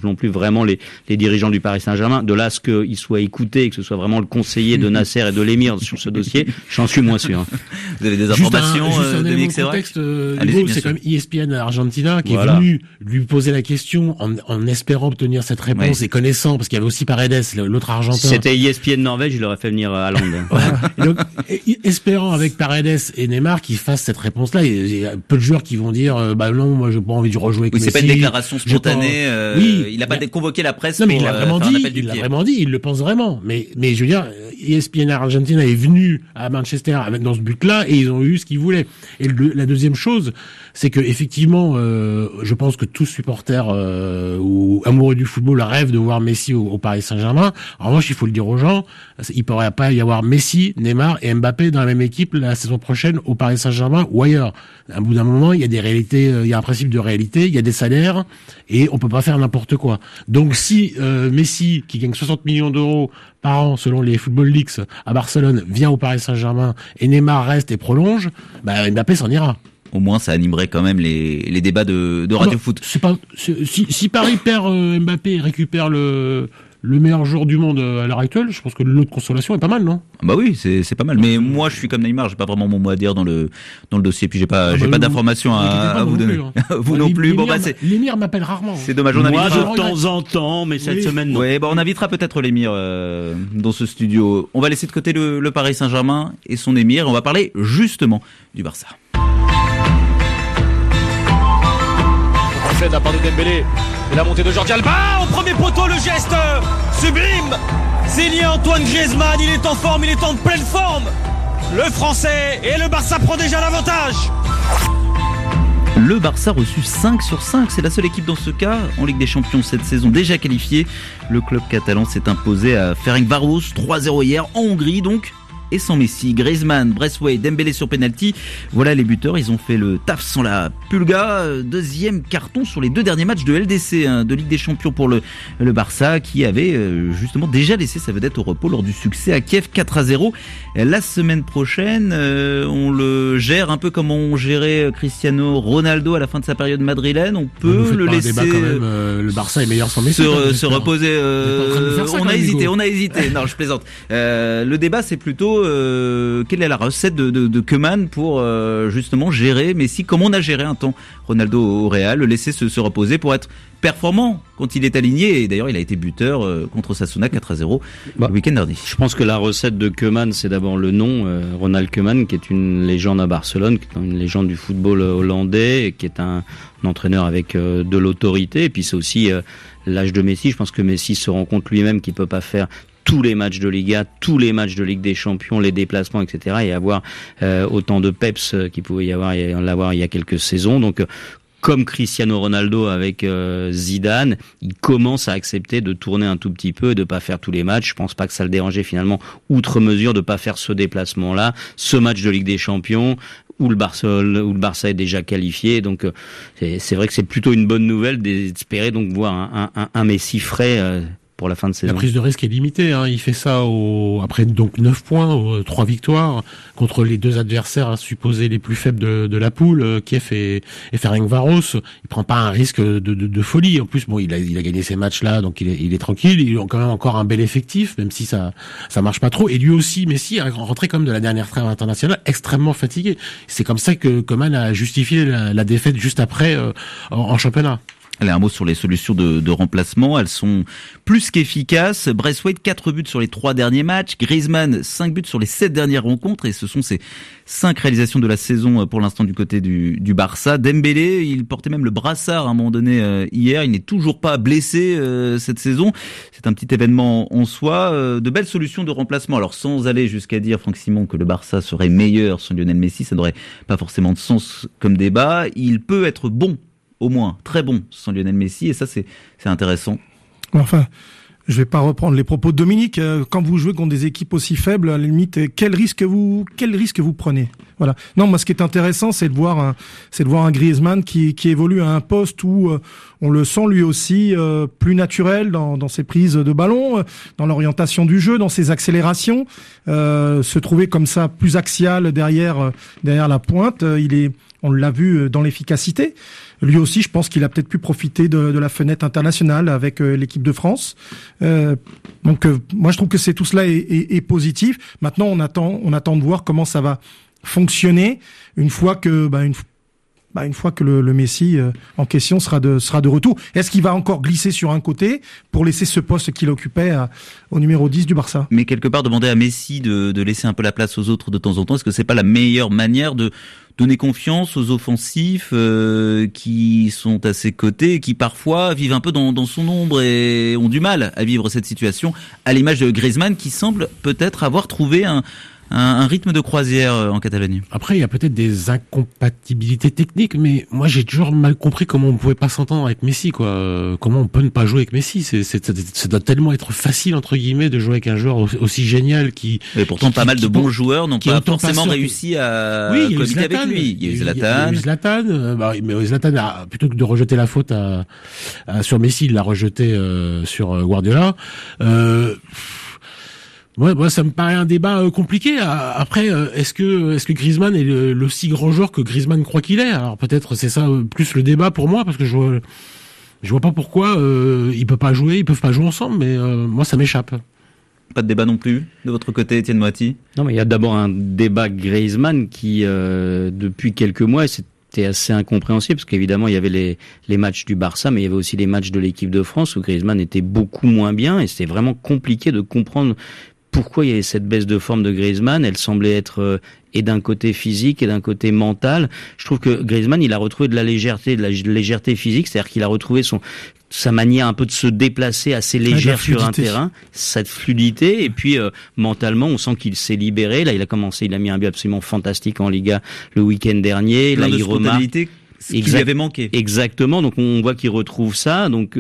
D: vraiment les, les dirigeants du Paris Saint-Germain. De là à ce qu'ils soient écoutés et que ce soit vraiment le conseiller de Nasser et de l'émir sur ce dossier, j'en suis moins sûr.
H: Vous avez des informations
C: juste un, juste un
H: euh, de
C: élément de contexte, euh, Hugo, c'est quand même E S P N Argentina qui voilà. est venu lui poser la question en, en espérant obtenir cette réponse ouais. et connaissant, parce qu'il y avait aussi Paredes, l'autre Argentin.
D: Si c'était E S P N Norvège, il aurait fait venir à Haaland.
C: Et donc, espérant avec Paredes et Neymar qu'ils fassent cette réponse-là, il y a peu de joueurs qui vont dire, bah non, moi j'ai pas envie de rejouer avec
H: oui,
C: Messi.
H: C'est pas une déclaration spontanée. Euh,
C: oui,
H: il a pas convoqué la presse.
C: Non, mais
H: pour,
C: il l'a
H: euh,
C: vraiment dit. Il l'a
H: pied.
C: vraiment dit. Il le pense vraiment. Mais, mais je veux dire, E S P N Argentina est venu à Manchester avec dans ce but-là et ils ont eu ce qu'ils voulaient. Et le, la deuxième chose, c'est que effectivement, euh, je pense que tout supporter euh, ou amoureux du football rêve de voir Messi au, au Paris Saint-Germain. En revanche, il faut le dire aux gens, il pourrait pas y avoir Messi, Neymar et Mbappé dans la même équipe la saison prochaine au Paris Saint-Germain ou ailleurs. À un bout d'un moment, il y a des réalités, il y a un principe de réalité, il y a des salaires et on peut pas faire n'importe quoi. Donc si euh, Messi, qui gagne soixante millions d'euros par an selon les Football Leaks à Barcelone, vient au Paris Saint-Germain et Neymar reste et prolonge, bah Mbappé s'en ira.
H: Au moins, ça animerait quand même les, les débats de, de Radio
C: ah bah,
H: Foot.
C: C'est pas, c'est, si, si Paris perd euh, Mbappé et récupère le, le meilleur joueur du monde à l'heure actuelle, je pense que l'autre consolation est pas mal, non?
H: Bah oui, c'est, c'est pas mal. Mais moi, je suis comme Neymar, j'ai pas vraiment mon mot à dire dans le, dans le dossier. Puis j'ai pas, ah j'ai bah, pas vous, d'informations à, à vous donner. Plus, hein. vous non plus. Bon, bah, c'est.
C: L'émir m'appelle rarement.
H: C'est dommage. On
D: moi,
H: invitera.
D: de temps en temps, mais cette
C: oui.
D: semaine, non.
H: Ouais, bah, on invitera peut-être l'émir, euh, dans ce studio. On va laisser de côté le, le Paris Saint-Germain et son émir. On va parler, justement, du Barça.
K: De la part de Dembélé et la montée de Jordi Alba au premier poteau, le geste sublime signé Antoine Griezmann. Il est en forme, il est en pleine forme, le Français, et le Barça prend déjà l'avantage.
H: Le Barça reçu cinq sur cinq, c'est la seule équipe dans ce cas en Ligue des Champions cette saison déjà qualifiée. Le club catalan s'est imposé à Ferencváros trois zéro hier en Hongrie donc. Et sans Messi, Griezmann, Braithwaite, Dembélé sur penalty. Voilà les buteurs, ils ont fait le taf sans la pulga. Deuxième carton sur les deux derniers matchs de L D C, hein, de Ligue des Champions pour le, le Barça, qui avait euh, justement déjà laissé sa vedette au repos lors du succès à Kiev quatre à zéro. La semaine prochaine, euh, on le gère un peu comme on gérait Cristiano Ronaldo à la fin de sa période madrilène. On peut le laisser.
C: Quand même, euh, le Barça est meilleur sans Messi.
H: Se, se reposer. Euh, on a hésité, on a hésité. Non, je plaisante. Euh, le débat, c'est plutôt Euh, quelle est la recette de, de, de Koeman pour euh, justement gérer Messi comme on a géré un temps Ronaldo au Real, le laisser se, se reposer pour être performant quand il est aligné. Et d'ailleurs, il a été buteur euh, contre Sasuna quatre à zéro bah, le week-end dernier.
D: Je pense que la recette de Koeman, c'est d'abord le nom, euh, Ronald Koeman, qui est une légende à Barcelone, qui est une légende du football hollandais, et qui est un, un entraîneur avec euh, de l'autorité. Et puis c'est aussi euh, l'âge de Messi. Je pense que Messi se rend compte lui-même qu'il peut pas faire tous les matchs de Liga, tous les matchs de Ligue des Champions, les déplacements, et cetera, et avoir euh, autant de peps qu'il pouvait y avoir, y l'avoir il y a quelques saisons. Donc, comme Cristiano Ronaldo avec euh, Zidane, il commence à accepter de tourner un tout petit peu et de pas faire tous les matchs. Je pense pas que ça le dérangeait finalement, outre mesure, de pas faire ce déplacement-là, ce match de Ligue des Champions, où le Barça, où le Barça est déjà qualifié. Donc, c'est, c'est vrai que c'est plutôt une bonne nouvelle d'espérer donc voir un, un, un Messi frais euh, pour la fin de saison.
C: La prise de risque est limitée, hein. Il fait ça au, après donc neuf points, aux, trois victoires contre les deux adversaires supposés les plus faibles de, de la poule, Kiev et, et Ferencváros. Il prend pas un risque de, de, de folie. En plus, bon, il a, il a gagné ces matchs-là, donc il est, il est tranquille. Il a quand même encore un bel effectif, même si ça, ça marche pas trop. Et lui aussi, Messi a rentré comme de la dernière trêve internationale extrêmement fatigué. C'est comme ça que Koeman a justifié la, la défaite juste après euh, en, en championnat.
H: Allez, un mot sur les solutions de, de remplacement. Elles sont plus qu'efficaces. Braithwaite, quatre buts sur les trois derniers matchs. Griezmann, cinq buts sur les sept dernières rencontres. Et ce sont ces cinq réalisations de la saison pour l'instant du côté du, du Barça. Dembélé, il portait même le brassard à un moment donné euh, hier. Il n'est toujours pas blessé euh, cette saison. C'est un petit événement en soi. Euh, de belles solutions de remplacement. Alors, sans aller jusqu'à dire, Franck Simon, que le Barça serait meilleur sans Lionel Messi, ça n'aurait pas forcément de sens comme débat. Il peut être bon, au moins très bon sans Lionel Messi, et ça c'est c'est intéressant.
E: Enfin, je vais pas reprendre les propos de Dominique. Quand vous jouez contre des équipes aussi faibles, à la limite, quel risque vous quel risque vous prenez? Voilà. Non, moi ce qui est intéressant, c'est de voir un c'est de voir un Griezmann qui qui évolue à un poste où euh, on le sent lui aussi euh, plus naturel dans dans ses prises de ballon, euh, dans l'orientation du jeu, dans ses accélérations, euh, se trouver comme ça plus axial derrière euh, derrière la pointe. Euh, il est On l'a vu dans l'efficacité. lui aussi, je pense qu'il a peut-être pu profiter de, de la fenêtre internationale avec euh, l'équipe de France. Euh, donc, euh, moi, je trouve que c'est tout cela est, est, est positif. Maintenant, on attend, on attend de voir comment ça va fonctionner une fois que, bah, une, bah, une fois que le, le Messi euh, en question sera de, sera de retour. Est-ce qu'il va encore glisser sur un côté pour laisser ce poste qu'il occupait à, au numéro dix du Barça?
H: Mais quelque part, demander à Messi de, de laisser un peu la place aux autres de temps en temps, est-ce que c'est pas la meilleure manière de donner confiance aux offensifs euh, qui sont à ses côtés et qui parfois vivent un peu dans, dans son ombre et ont du mal à vivre cette situation, à l'image de Griezmann qui semble peut-être avoir trouvé un Un, un rythme de croisière en Catalogne.
C: Après, il y a peut-être des incompatibilités techniques, mais moi j'ai toujours mal compris comment on pouvait pas s'entendre avec Messi, quoi. Euh, comment on peut ne pas jouer avec Messi? C'est, c'est, ça doit tellement être facile entre guillemets de jouer avec un joueur aussi génial qui.
H: Et pourtant,
C: qui,
H: pas
C: qui,
H: mal
C: qui,
H: de bons
C: qui,
H: joueurs n'ont pas forcément réussi à
C: oui,
H: cohabiter avec lui. Il y a eu Zlatan.
C: Il y a eu Zlatan, euh, bah, mais Zlatan a, plutôt que de rejeter la faute à, à sur Messi, il l'a rejeté euh, sur Guardiola. Euh, Ouais, moi, ça me paraît un débat euh, compliqué. Après, euh, est-ce que est-ce que Griezmann est le, le si grand joueur que Griezmann croit qu'il est? Alors peut-être c'est ça euh, plus le débat pour moi, parce que je vois, je vois pas pourquoi euh, il peut pas jouer, ils peuvent pas jouer ensemble. Mais euh, moi, ça m'échappe.
H: Pas de débat non plus de votre côté, Étienne Moati?
D: Non, mais il y a d'abord un débat Griezmann qui, euh, depuis quelques mois, c'était assez incompréhensible parce qu'évidemment il y avait les les matchs du Barça, mais il y avait aussi les matchs de l'équipe de France où Griezmann était beaucoup moins bien et c'était vraiment compliqué de comprendre pourquoi il y avait cette baisse de forme de Griezmann. Elle semblait être euh, et d'un côté physique et d'un côté mental. Je trouve que Griezmann, il a retrouvé de la légèreté, de la légèreté physique, c'est-à-dire qu'il a retrouvé son sa manière un peu de se déplacer assez légère sur un terrain, cette fluidité, et puis euh, mentalement, on sent qu'il s'est libéré. Là, il a commencé, il a mis un but absolument fantastique en Liga le week-end dernier.
H: Plein
D: là,
H: de
D: il remarque
H: ce qui lui avait manqué.
D: Exactement. Donc on voit qu'il retrouve ça. Donc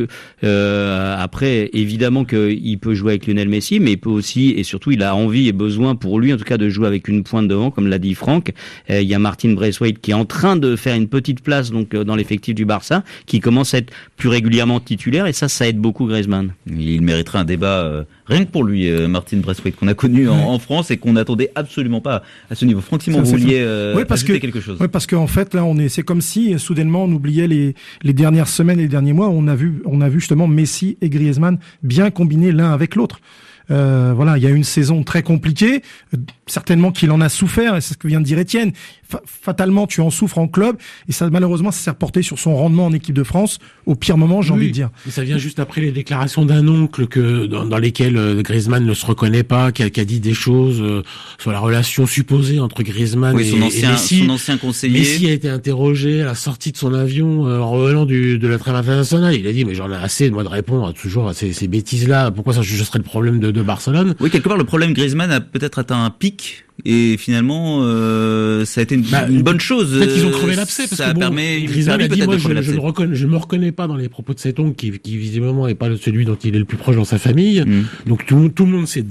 D: euh, après, évidemment qu'il peut jouer avec Lionel Messi, mais il peut aussi et surtout il a envie et besoin pour lui, en tout cas, de jouer avec une pointe devant, comme l'a dit Franck. Euh, il y a Martin Braithwaite qui est en train de faire une petite place donc dans l'effectif du Barça, qui commence à être plus régulièrement titulaire, et ça, ça aide beaucoup Griezmann.
H: Il mériterait un débat euh, rien que pour lui, euh, Martin Braithwaite, qu'on a connu en, en France et qu'on n'attendait absolument pas à ce niveau. Franck Simon, vous vouliez euh,
E: oui, parce
H: ajouter
E: que,
H: quelque chose?
E: Oui, parce qu'en fait là, on est, c'est comme si soudainement on oubliait les les dernières semaines et les derniers mois. On a vu, on a vu justement Messi et Griezmann bien combinés l'un avec l'autre. Euh, voilà, il y a eu une saison très compliquée, euh, certainement qu'il en a souffert, et c'est ce que vient de dire Étienne. Fa- fatalement, tu en souffres en club, et ça, malheureusement, ça s'est reporté sur son rendement en équipe de France au pire moment, j'ai
C: oui,
E: envie de dire.
C: Et ça vient juste après les déclarations d'un oncle que dans, dans lesquelles euh, Griezmann ne se reconnaît pas, qui a, qui a dit des choses euh, sur la relation supposée entre Griezmann
H: oui,
C: et,
H: son ancien,
C: et Messi.
H: Son ancien conseiller.
C: Messi a été interrogé à la sortie de son avion euh, en revenant du, de la trêve internationale. Il a dit mais j'en ai assez de moi de répondre à toujours à ces, ces bêtises-là. Pourquoi ça je serais le problème de, de Barcelone?
H: Oui, quelque part le problème Griezmann a peut-être atteint un pic. Et finalement, euh, ça a été une,
C: bah,
H: une bonne chose.
C: Peut-être qu'ils ont crevé l'abcès parce
H: ça
C: que bon,
H: permet,
C: Griezmann a dit moi je, je ne reconnais, je me reconnais pas dans les propos de cet oncle qui, qui visiblement est pas celui dont il est le plus proche dans sa famille. Mm. Donc tout, tout le monde s'est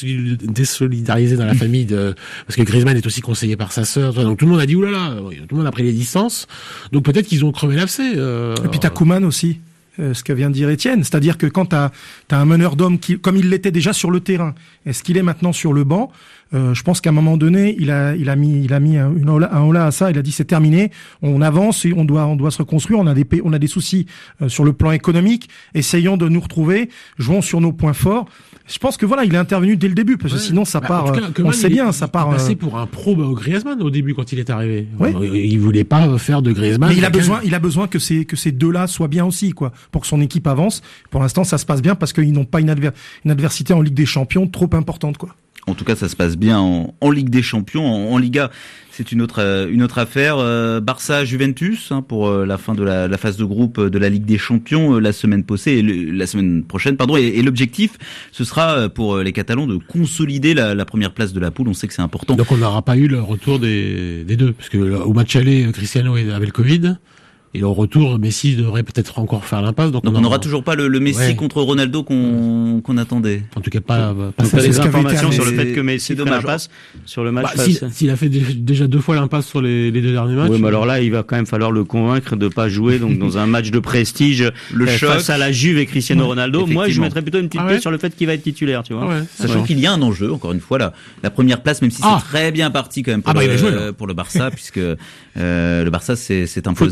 C: désolidarisé dans la famille de parce que Griezmann est aussi conseillé par sa sœur. Donc tout le monde a dit oulala, tout le monde a pris les distances. Donc peut-être qu'ils ont crevé l'abcès. Euh,
E: Et puis t'as Koeman aussi. Euh, ce que vient de dire Étienne, c'est-à-dire que quand t'as as un meneur d'hommes qui, comme il l'était déjà sur le terrain, est-ce qu'il est maintenant sur le banc? Euh, je pense qu'à un moment donné, il a, il a mis, il a mis un, une hola, un hola à ça. Il a dit c'est terminé, on avance et on doit, on doit se reconstruire. On a des, on a des soucis euh, sur le plan économique. Essayons de nous retrouver, jouons sur nos points forts. Je pense que voilà, il est intervenu dès le début parce que ouais. sinon ça bah, part. Cas, on Koeman, sait bien,
C: est,
E: ça part.
C: Il est passé pour un pro bah, Griezmann au début quand il est arrivé.
E: Oui.
C: Il voulait pas faire de Griezmann.
E: Mais il a besoin, il a besoin que ces que ces deux-là soient bien aussi, quoi, pour que son équipe avance. Pour l'instant, ça se passe bien parce qu'ils n'ont pas une, adver- une adversité en Ligue des Champions trop importante, quoi.
H: En tout cas, ça se passe bien en, en Ligue des Champions, en, en Liga. C'est une autre euh, une autre affaire. Euh, Barça-Juventus hein, pour euh, la fin de la, la phase de groupe de la Ligue des Champions euh, la semaine passée, et le, la semaine prochaine, pardon. Et, et l'objectif, ce sera pour les Catalans de consolider la, la première place de la poule. On sait que c'est important.
C: Donc on n'aura pas eu le retour des, des deux, parce que au match aller, Cristiano avait le Covid. Et au retour, Messi devrait peut-être encore faire l'impasse. Donc,
H: donc on n'aura toujours pas le, le Messi
C: ouais.
H: contre Ronaldo qu'on qu'on attendait.
C: En tout cas, pas.
D: pas
C: ça,
D: des informations sur le fait que Messi fait l'impasse sur le match.
C: Bah, s'il, s'il a fait déjà deux fois l'impasse sur les, les deux derniers matchs.
D: Oui, mais alors là, il va quand même falloir le convaincre de pas jouer donc dans un match de prestige le euh, choc. Face à la Juve et Cristiano ouais, Ronaldo. Moi, je mettrais plutôt une petite ah ouais. pièce sur le fait qu'il va être titulaire, tu vois. Ah ouais,
H: Sachant ouais. qu'il y a un enjeu, encore une fois, la, la première place, même si c'est ah. très bien parti quand même pour,
C: ah bah,
H: le,
C: joué,
H: pour le Barça, puisque euh, le Barça c'est c'est imposé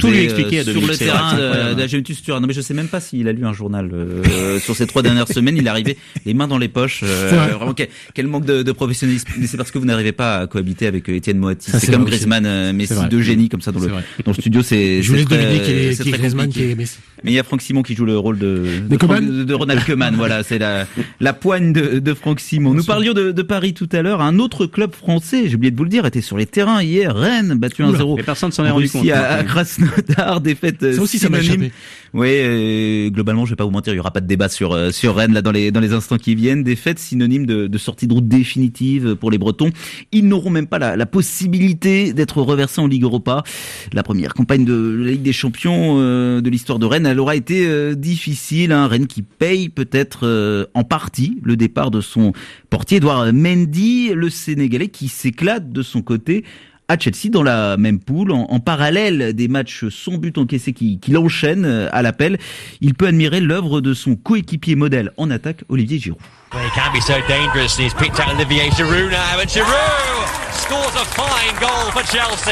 D: compliqué à
H: sur
D: Dominique
H: le
D: Sévrac,
H: terrain
D: c'est
H: de,
D: incroyable.
H: de la Juventus Turin. Non mais je sais même pas s'il a lu un journal euh, sur ces trois dernières semaines. Il est arrivé les mains dans les poches. Euh, vraiment quel, quel manque de, de professionnalisme. Mais c'est parce que vous n'arrivez pas à cohabiter avec Étienne Moati. C'est, c'est comme Griezmann, euh, Messi, deux génies comme ça dans le dans le studio. C'est
C: je voulais
H: très,
C: deviner qui est,
H: c'est
C: qui est
H: très
C: Griezmann,
H: compliqué.
C: qui est Messi.
H: Mais il y a Franck Simon qui joue le rôle de
C: de,
H: de, de, de Ronald Koeman. Voilà, c'est la la poigne de, de Franck Simon. Nous parlions de, de Paris tout à l'heure. Un autre club français, j'ai oublié de vous le dire, était sur les terrains hier. Rennes battu un zéro.
D: Et personne s'en est rendu compte.
H: À, à Krasnodar, défaite.
C: Ça aussi, ça m'a échappé.
H: Oui, euh, globalement, je vais pas vous mentir, il y aura pas de débat sur euh, sur Rennes là dans les dans les instants qui viennent. Défaite synonyme de, de sortie de route définitive pour les Bretons. Ils n'auront même pas la, la possibilité d'être reversés en Ligue Europa. La première campagne de la Ligue des Champions euh, de l'histoire de Rennes, elle aura été euh, difficile. Hein. Rennes qui paye peut-être euh, en partie le départ de son portier Edouard Mendy, le Sénégalais qui s'éclate de son côté à Chelsea dans la même poule, en, en parallèle des matchs sans but encaissé qui, qui l'enchaînent à l'appel. Il peut admirer l'œuvre de son coéquipier modèle en attaque, Olivier Giroud.
K: It can be so dangerous. He's picked out Olivier Giroud now, and Giroud scores a fine goal for Chelsea.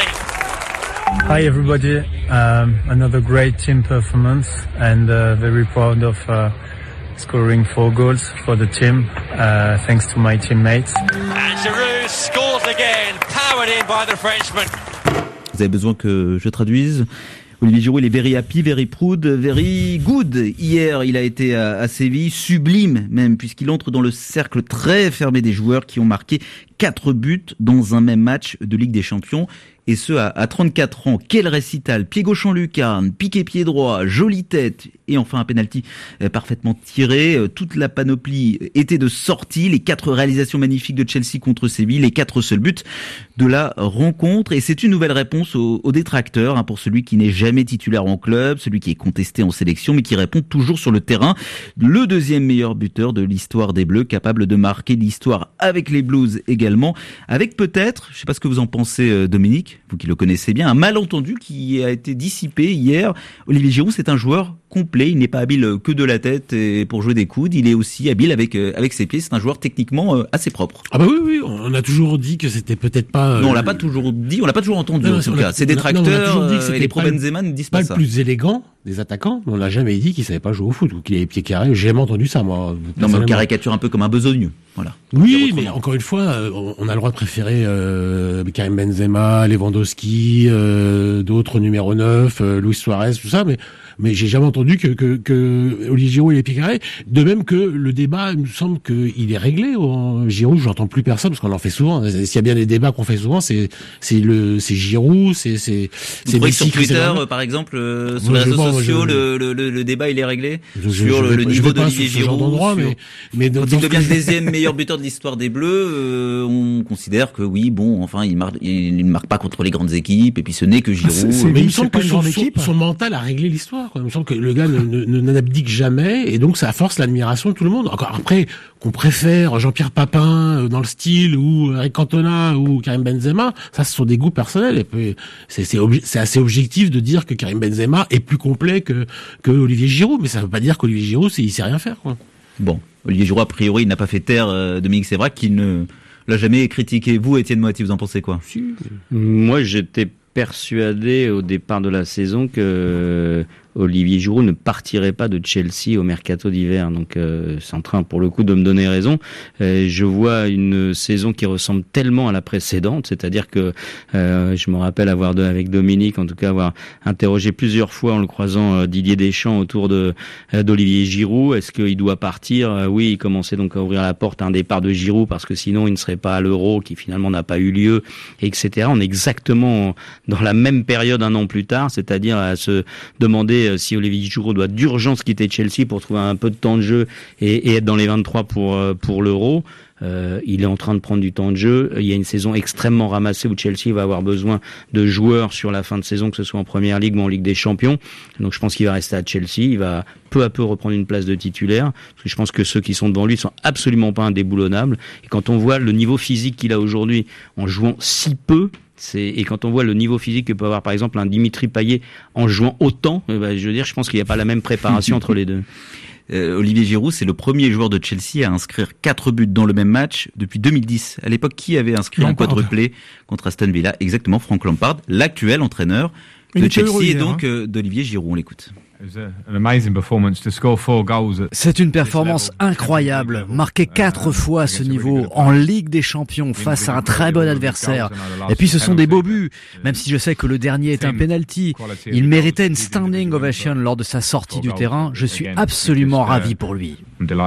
M: Hi everybody, um, another great team performance, and uh, very proud of uh, scoring four goals for the team, uh, thanks to my teammates.
K: And Giroud scores again, powered in by the Frenchman.
H: Vous avez besoin que je traduise? Olivier Giroud, il est very happy, very proud, very good. Hier, il a été à, à Séville, sublime même, puisqu'il entre dans le cercle très fermé des joueurs qui ont marqué quatre buts dans un même match de Ligue des Champions. Et ce, à, à trente-quatre ans. Quel récital! Pied gauche en lucarne, piqué pied droit, jolie tête, et enfin un penalty euh, parfaitement tiré. Euh, toute la panoplie était de sortie. Les quatre réalisations magnifiques de Chelsea contre Séville, les quatre seuls buts de la rencontre. Et c'est une nouvelle réponse aux, aux détracteurs, hein, pour celui qui n'est jamais titulaire en club, celui qui est contesté en sélection, mais qui répond toujours sur le terrain. Le deuxième meilleur buteur de l'histoire des Bleus, capable de marquer l'histoire avec les Blues également, avec peut-être, je sais pas ce que vous en pensez, euh, Dominique, vous qui le connaissez bien, un malentendu qui a été dissipé hier. Olivier Giroud, c'est un joueur complet. Il n'est pas habile que de la tête et pour jouer des coudes. Il est aussi habile avec avec ses pieds. C'est un joueur techniquement assez propre.
C: Ah bah oui, oui. On a toujours dit que c'était peut-être pas.
H: Non, on l'a pas toujours dit. On l'a pas toujours entendu. Non, en tout cas, c'est détracteurs. Et les pro Benzema ne disent pas,
C: pas
H: ça.
C: Le plus élégant des attaquants. On n'a jamais dit qu'il savait pas jouer au foot ou qu'il avait les pieds carrés. J'ai jamais entendu ça, moi.
H: Non, mais on caricature un peu comme un besogneux. Voilà.
C: Oui, mais encore une fois, on a le droit de préférer euh, Karim Benzema, Lewandowski, euh, d'autres numéro neuf, euh, Luis Suarez, tout ça, mais mais j'ai jamais entendu que que, que Olivier Giroud il est pieds carrés. De même que le débat, il me semble qu'il est réglé. En Giroud, j'entends plus personne parce qu'on en fait souvent. S'il y a bien des débats qu'on fait souvent, c'est c'est le c'est Giroud, c'est c'est
H: c'est Messi, sur Twitter, par exemple, euh, sur les réseaux bon, sociaux, je, le, le le le débat il est réglé je, je, sur je, le, je, le niveau d'Olivier Giroud. Sur,
C: mais mais
H: quand il devient le deuxième meilleur buteur de l'histoire des Bleus, euh, on considère que oui, bon, enfin, il marque, il ne marque pas contre les grandes équipes, et puis ce n'est que Giroud.
C: C'est, c'est, mais il me semble que son, son, son mental a réglé l'histoire, quoi. Il me semble que le gars ne, ne, ne n'abdique jamais, et donc ça force l'admiration de tout le monde. Encore après, qu'on préfère Jean-Pierre Papin dans le style, ou Eric Cantona, ou Karim Benzema, ça, ce sont des goûts personnels. Et puis, c'est, c'est, obje- c'est assez objectif de dire que Karim Benzema est plus complet que, que Olivier Giroud, mais ça veut pas dire qu'Olivier Giroud, c'est, il sait rien faire, quoi.
H: Bon. Olivier Giroud, a priori, il n'a pas fait taire euh, Dominique Sévrac, qui ne l'a jamais critiqué. Vous, Étienne Moati, vous en pensez quoi?
D: Si. Moi, j'étais persuadé au départ de la saison que Olivier Giroud ne partirait pas de Chelsea au mercato d'hiver, donc euh, c'est en train pour le coup de me donner raison. Euh, je vois une saison qui ressemble tellement à la précédente, c'est-à-dire que euh, je me rappelle avoir de, avec Dominique, en tout cas avoir interrogé plusieurs fois en le croisant euh, Didier Deschamps autour de euh, d'Olivier Giroud. Est-ce qu'il doit partir? euh, Oui, il commençait donc à ouvrir la porte à un départ de Giroud parce que sinon il ne serait pas à l'Euro, qui finalement n'a pas eu lieu, et cetera. On est exactement dans la même période un an plus tard, c'est-à-dire à se demander si Olivier Giroud doit d'urgence quitter Chelsea pour trouver un peu de temps de jeu et, et être dans les vingt-trois pour pour l'Euro. Euh, il est en train de prendre du temps de jeu. Il y a une saison extrêmement ramassée où Chelsea va avoir besoin de joueurs sur la fin de saison, que ce soit en Première Ligue ou en Ligue des Champions. Donc je pense qu'il va rester à Chelsea. Il va peu à peu reprendre une place de titulaire, parce que je pense que ceux qui sont devant lui sont absolument pas indéboulonnables. Et quand on voit le niveau physique qu'il a aujourd'hui en jouant si peu, c'est, et quand on voit le niveau physique que peut avoir par exemple un Dimitri Payet en jouant autant, eh ben, je veux dire, je pense qu'il n'y a pas la même préparation entre les deux.
H: Euh, Olivier Giroud, c'est le premier joueur de Chelsea à inscrire quatre buts dans le même match depuis deux mille dix. À l'époque, qui avait inscrit Lampard. Un quadruplé contre Aston Villa? Exactement, Frank Lampard, l'actuel entraîneur
B: de Chelsea et donc hein. d'Olivier Giroud. On l'écoute.
N: C'est une performance incroyable. Marquer quatre fois à ce niveau en Ligue des Champions face à un très bon adversaire. Et puis ce sont des beaux buts, même si je sais que le dernier est un penalty. Il méritait une standing ovation lors de sa sortie du terrain. Je suis absolument ravi pour lui.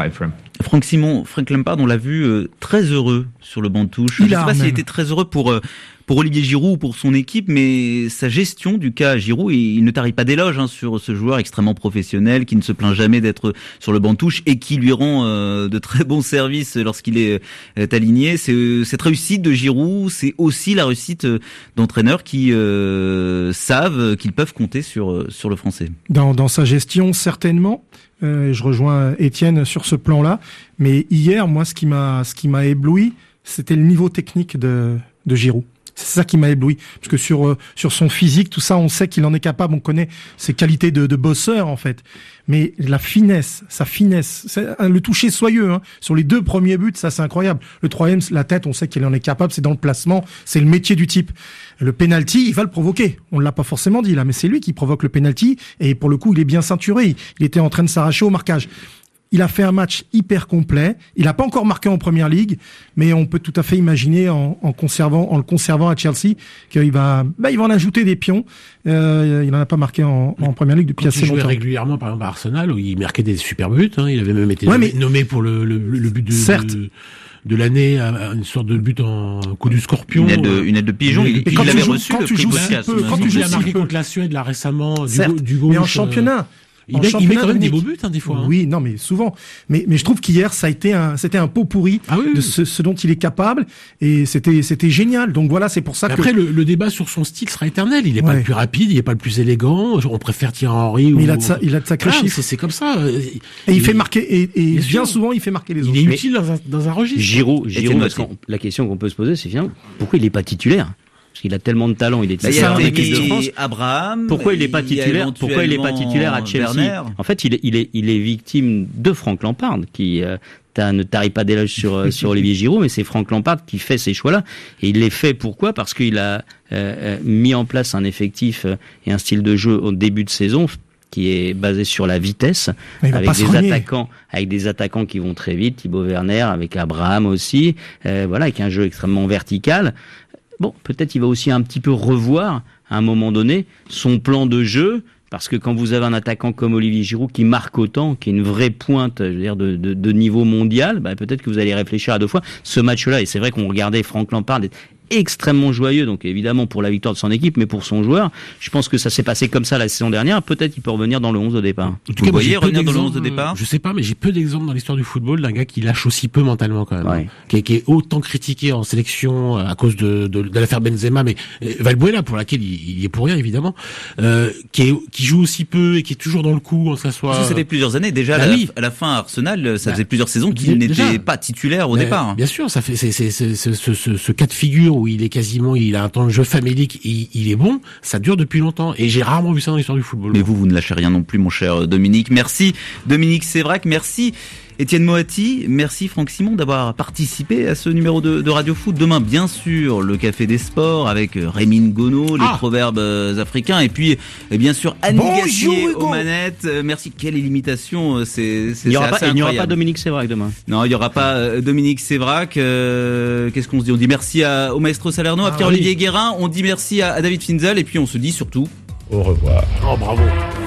B: Franck Simon, Frank Lampard, on l'a vu euh, très heureux sur le banc de touche. Je ne sais pas s'il était très heureux pour euh, pour Olivier Giroud ou pour son équipe, mais sa gestion du cas Giroud, il ne tarit pas d'éloges hein, sur ce joueur extrêmement professionnel qui ne se plaint jamais d'être sur le banc de touche et qui lui rend euh, de très bons services lorsqu'il est euh, aligné. C'est, cette réussite de Giroud, c'est aussi la réussite d'entraîneurs qui euh, savent qu'ils peuvent compter sur sur le Français.
E: Dans, dans sa gestion, certainement. Euh, je rejoins Étienne sur ce plan-là, mais hier, moi, ce qui m'a, ce qui m'a ébloui, c'était le niveau technique de, de Giroud. C'est ça qui m'a ébloui, parce que sur euh, sur son physique, tout ça, on sait qu'il en est capable, on connaît ses qualités de, de bosseur en fait. Mais la finesse, sa finesse, c'est, le toucher soyeux hein, sur les deux premiers buts, ça c'est incroyable. Le troisième, la tête, on sait qu'il en est capable, c'est dans le placement, c'est le métier du type. Le penalty, il va le provoquer. On ne l'a pas forcément dit là, mais c'est lui qui provoque le penalty et pour le coup, il est bien ceinturé. Il était en train de s'arracher au marquage. Il a fait un match hyper complet. Il n'a pas encore marqué en Première Ligue, mais on peut tout à fait imaginer en, en conservant, en le conservant à Chelsea, qu'il va, bah, il va en ajouter des pions. Euh, il n'en a pas marqué en, en Première Ligue depuis
C: Quand
E: assez longtemps.
C: Il jouait régulièrement, par exemple, à Arsenal, où il marquait des super buts. Hein. Il avait même été
E: ouais,
C: nommé,
E: mais...
C: nommé pour le, le, le but de, de, de l'année, une sorte de but en coup du scorpion.
B: Une aide de, une aide de pigeon. Il, il l'avait reçu.
E: Quand
B: le
E: tu joues si peu, quand tu joues
C: il a marqué
E: si peu.
C: contre la Suède là récemment, du,
E: Certes,
C: du gauche.
E: Mais en championnat.
C: Il met, il met quand même des beaux buts, hein, des fois. Hein.
E: Oui, non, mais souvent. Mais, mais je trouve qu'hier, ça a été un, c'était un pot pourri ah oui, de ce, ce dont il est capable, et c'était, c'était génial. Donc voilà, c'est pour ça
C: mais
E: que.
C: Après, le, le débat sur son style sera éternel. Il est
E: ouais.
C: pas le plus rapide, il est pas le plus élégant. On préfère Thierry Henry.
E: Mais
C: ou...
E: il a de ça, il a de sacrés
C: voilà,
E: chiffres.
C: C'est, c'est comme ça.
E: Et il, il fait marquer, et, et bien, bien souvent, il fait marquer les autres.
C: Il est utile dans un, dans un registre.
D: Giroud, Giroud, parce que la question qu'on peut se poser, c'est finalement, pourquoi il est pas titulaire? Parce qu'il a tellement de talent, il est titulaire en équipe de France.
B: Abraham,
D: pourquoi il n'est pas titulaire Pourquoi il n'est pas titulaire à Chelsea Werner. En fait, il est, il est, il est victime de Frank Lampard, qui euh, ne tarit pas d'éloge sur sur Olivier Giroud, mais c'est Frank Lampard qui fait ces choix-là. Et il les fait pourquoi Parce qu'il a euh, mis en place un effectif et un style de jeu au début de saison qui est basé sur la vitesse, avec des attaquants, avec des attaquants qui vont très vite, Thibaut Werner, avec Abraham aussi, euh, voilà, avec un jeu extrêmement vertical. Bon, peut-être il va aussi un petit peu revoir, à un moment donné, son plan de jeu, parce que quand vous avez un attaquant comme Olivier Giroud qui marque autant, qui est une vraie pointe, je veux dire, de, de, de niveau mondial, bah, peut-être que vous allez réfléchir à deux fois. Ce match-là, et c'est vrai qu'on regardait Frank Lampard être extrêmement joyeux, donc évidemment pour la victoire de son équipe, mais pour son joueur, je pense que ça s'est passé comme ça la saison dernière. Peut-être qu'il peut revenir dans le onze au départ.
C: En tout cas, vous voyez revenir dans le onze au départ. Je sais pas, mais j'ai peu d'exemples dans l'histoire du football d'un gars qui lâche aussi peu mentalement quand même, ouais. qui, est, qui est autant critiqué en sélection à cause de, de, de l'affaire Benzema, mais Valbuena pour laquelle il, il y est pour rien évidemment, euh, qui, est, qui joue aussi peu et qui est toujours dans le coup, que ça soit.
B: Parce que ça fait plusieurs années déjà. Bah, à, la, oui. à la fin, Arsenal, ça bah, faisait plusieurs saisons qu'il déjà. n'était pas titulaire au bah, départ.
C: Bien sûr, ça fait c'est c'est c'est ce, ce, ce, ce cas de figure où il est quasiment il a un temps de jeu famélique, il, il est bon, ça dure depuis longtemps. Et j'ai rarement vu ça dans l'histoire du football.
B: Mais vous, vous ne lâchez rien non plus, mon cher Dominique. Merci Dominique Sévrac, merci Étienne Moati, merci Franck Simon d'avoir participé à ce numéro de, de Radio Foot. Demain, bien sûr, le Café des Sports avec Rémi Ngono, les ah. proverbes africains, et puis et bien sûr Annie Gassier aux manettes. Merci, quelle illimitation, c'est, c'est,
D: il n'y aura,
B: pas,
D: il y aura pas Dominique Sévrac demain.
B: Non, il n'y aura pas euh, Dominique Sévrac. Euh, qu'est-ce qu'on se dit? On dit merci à, au maestro Salerno, ah, à Pierre-Olivier oui. Guérin, on dit merci à, à David Finzel, et puis on se dit surtout
O: au revoir.
C: Oh, bravo.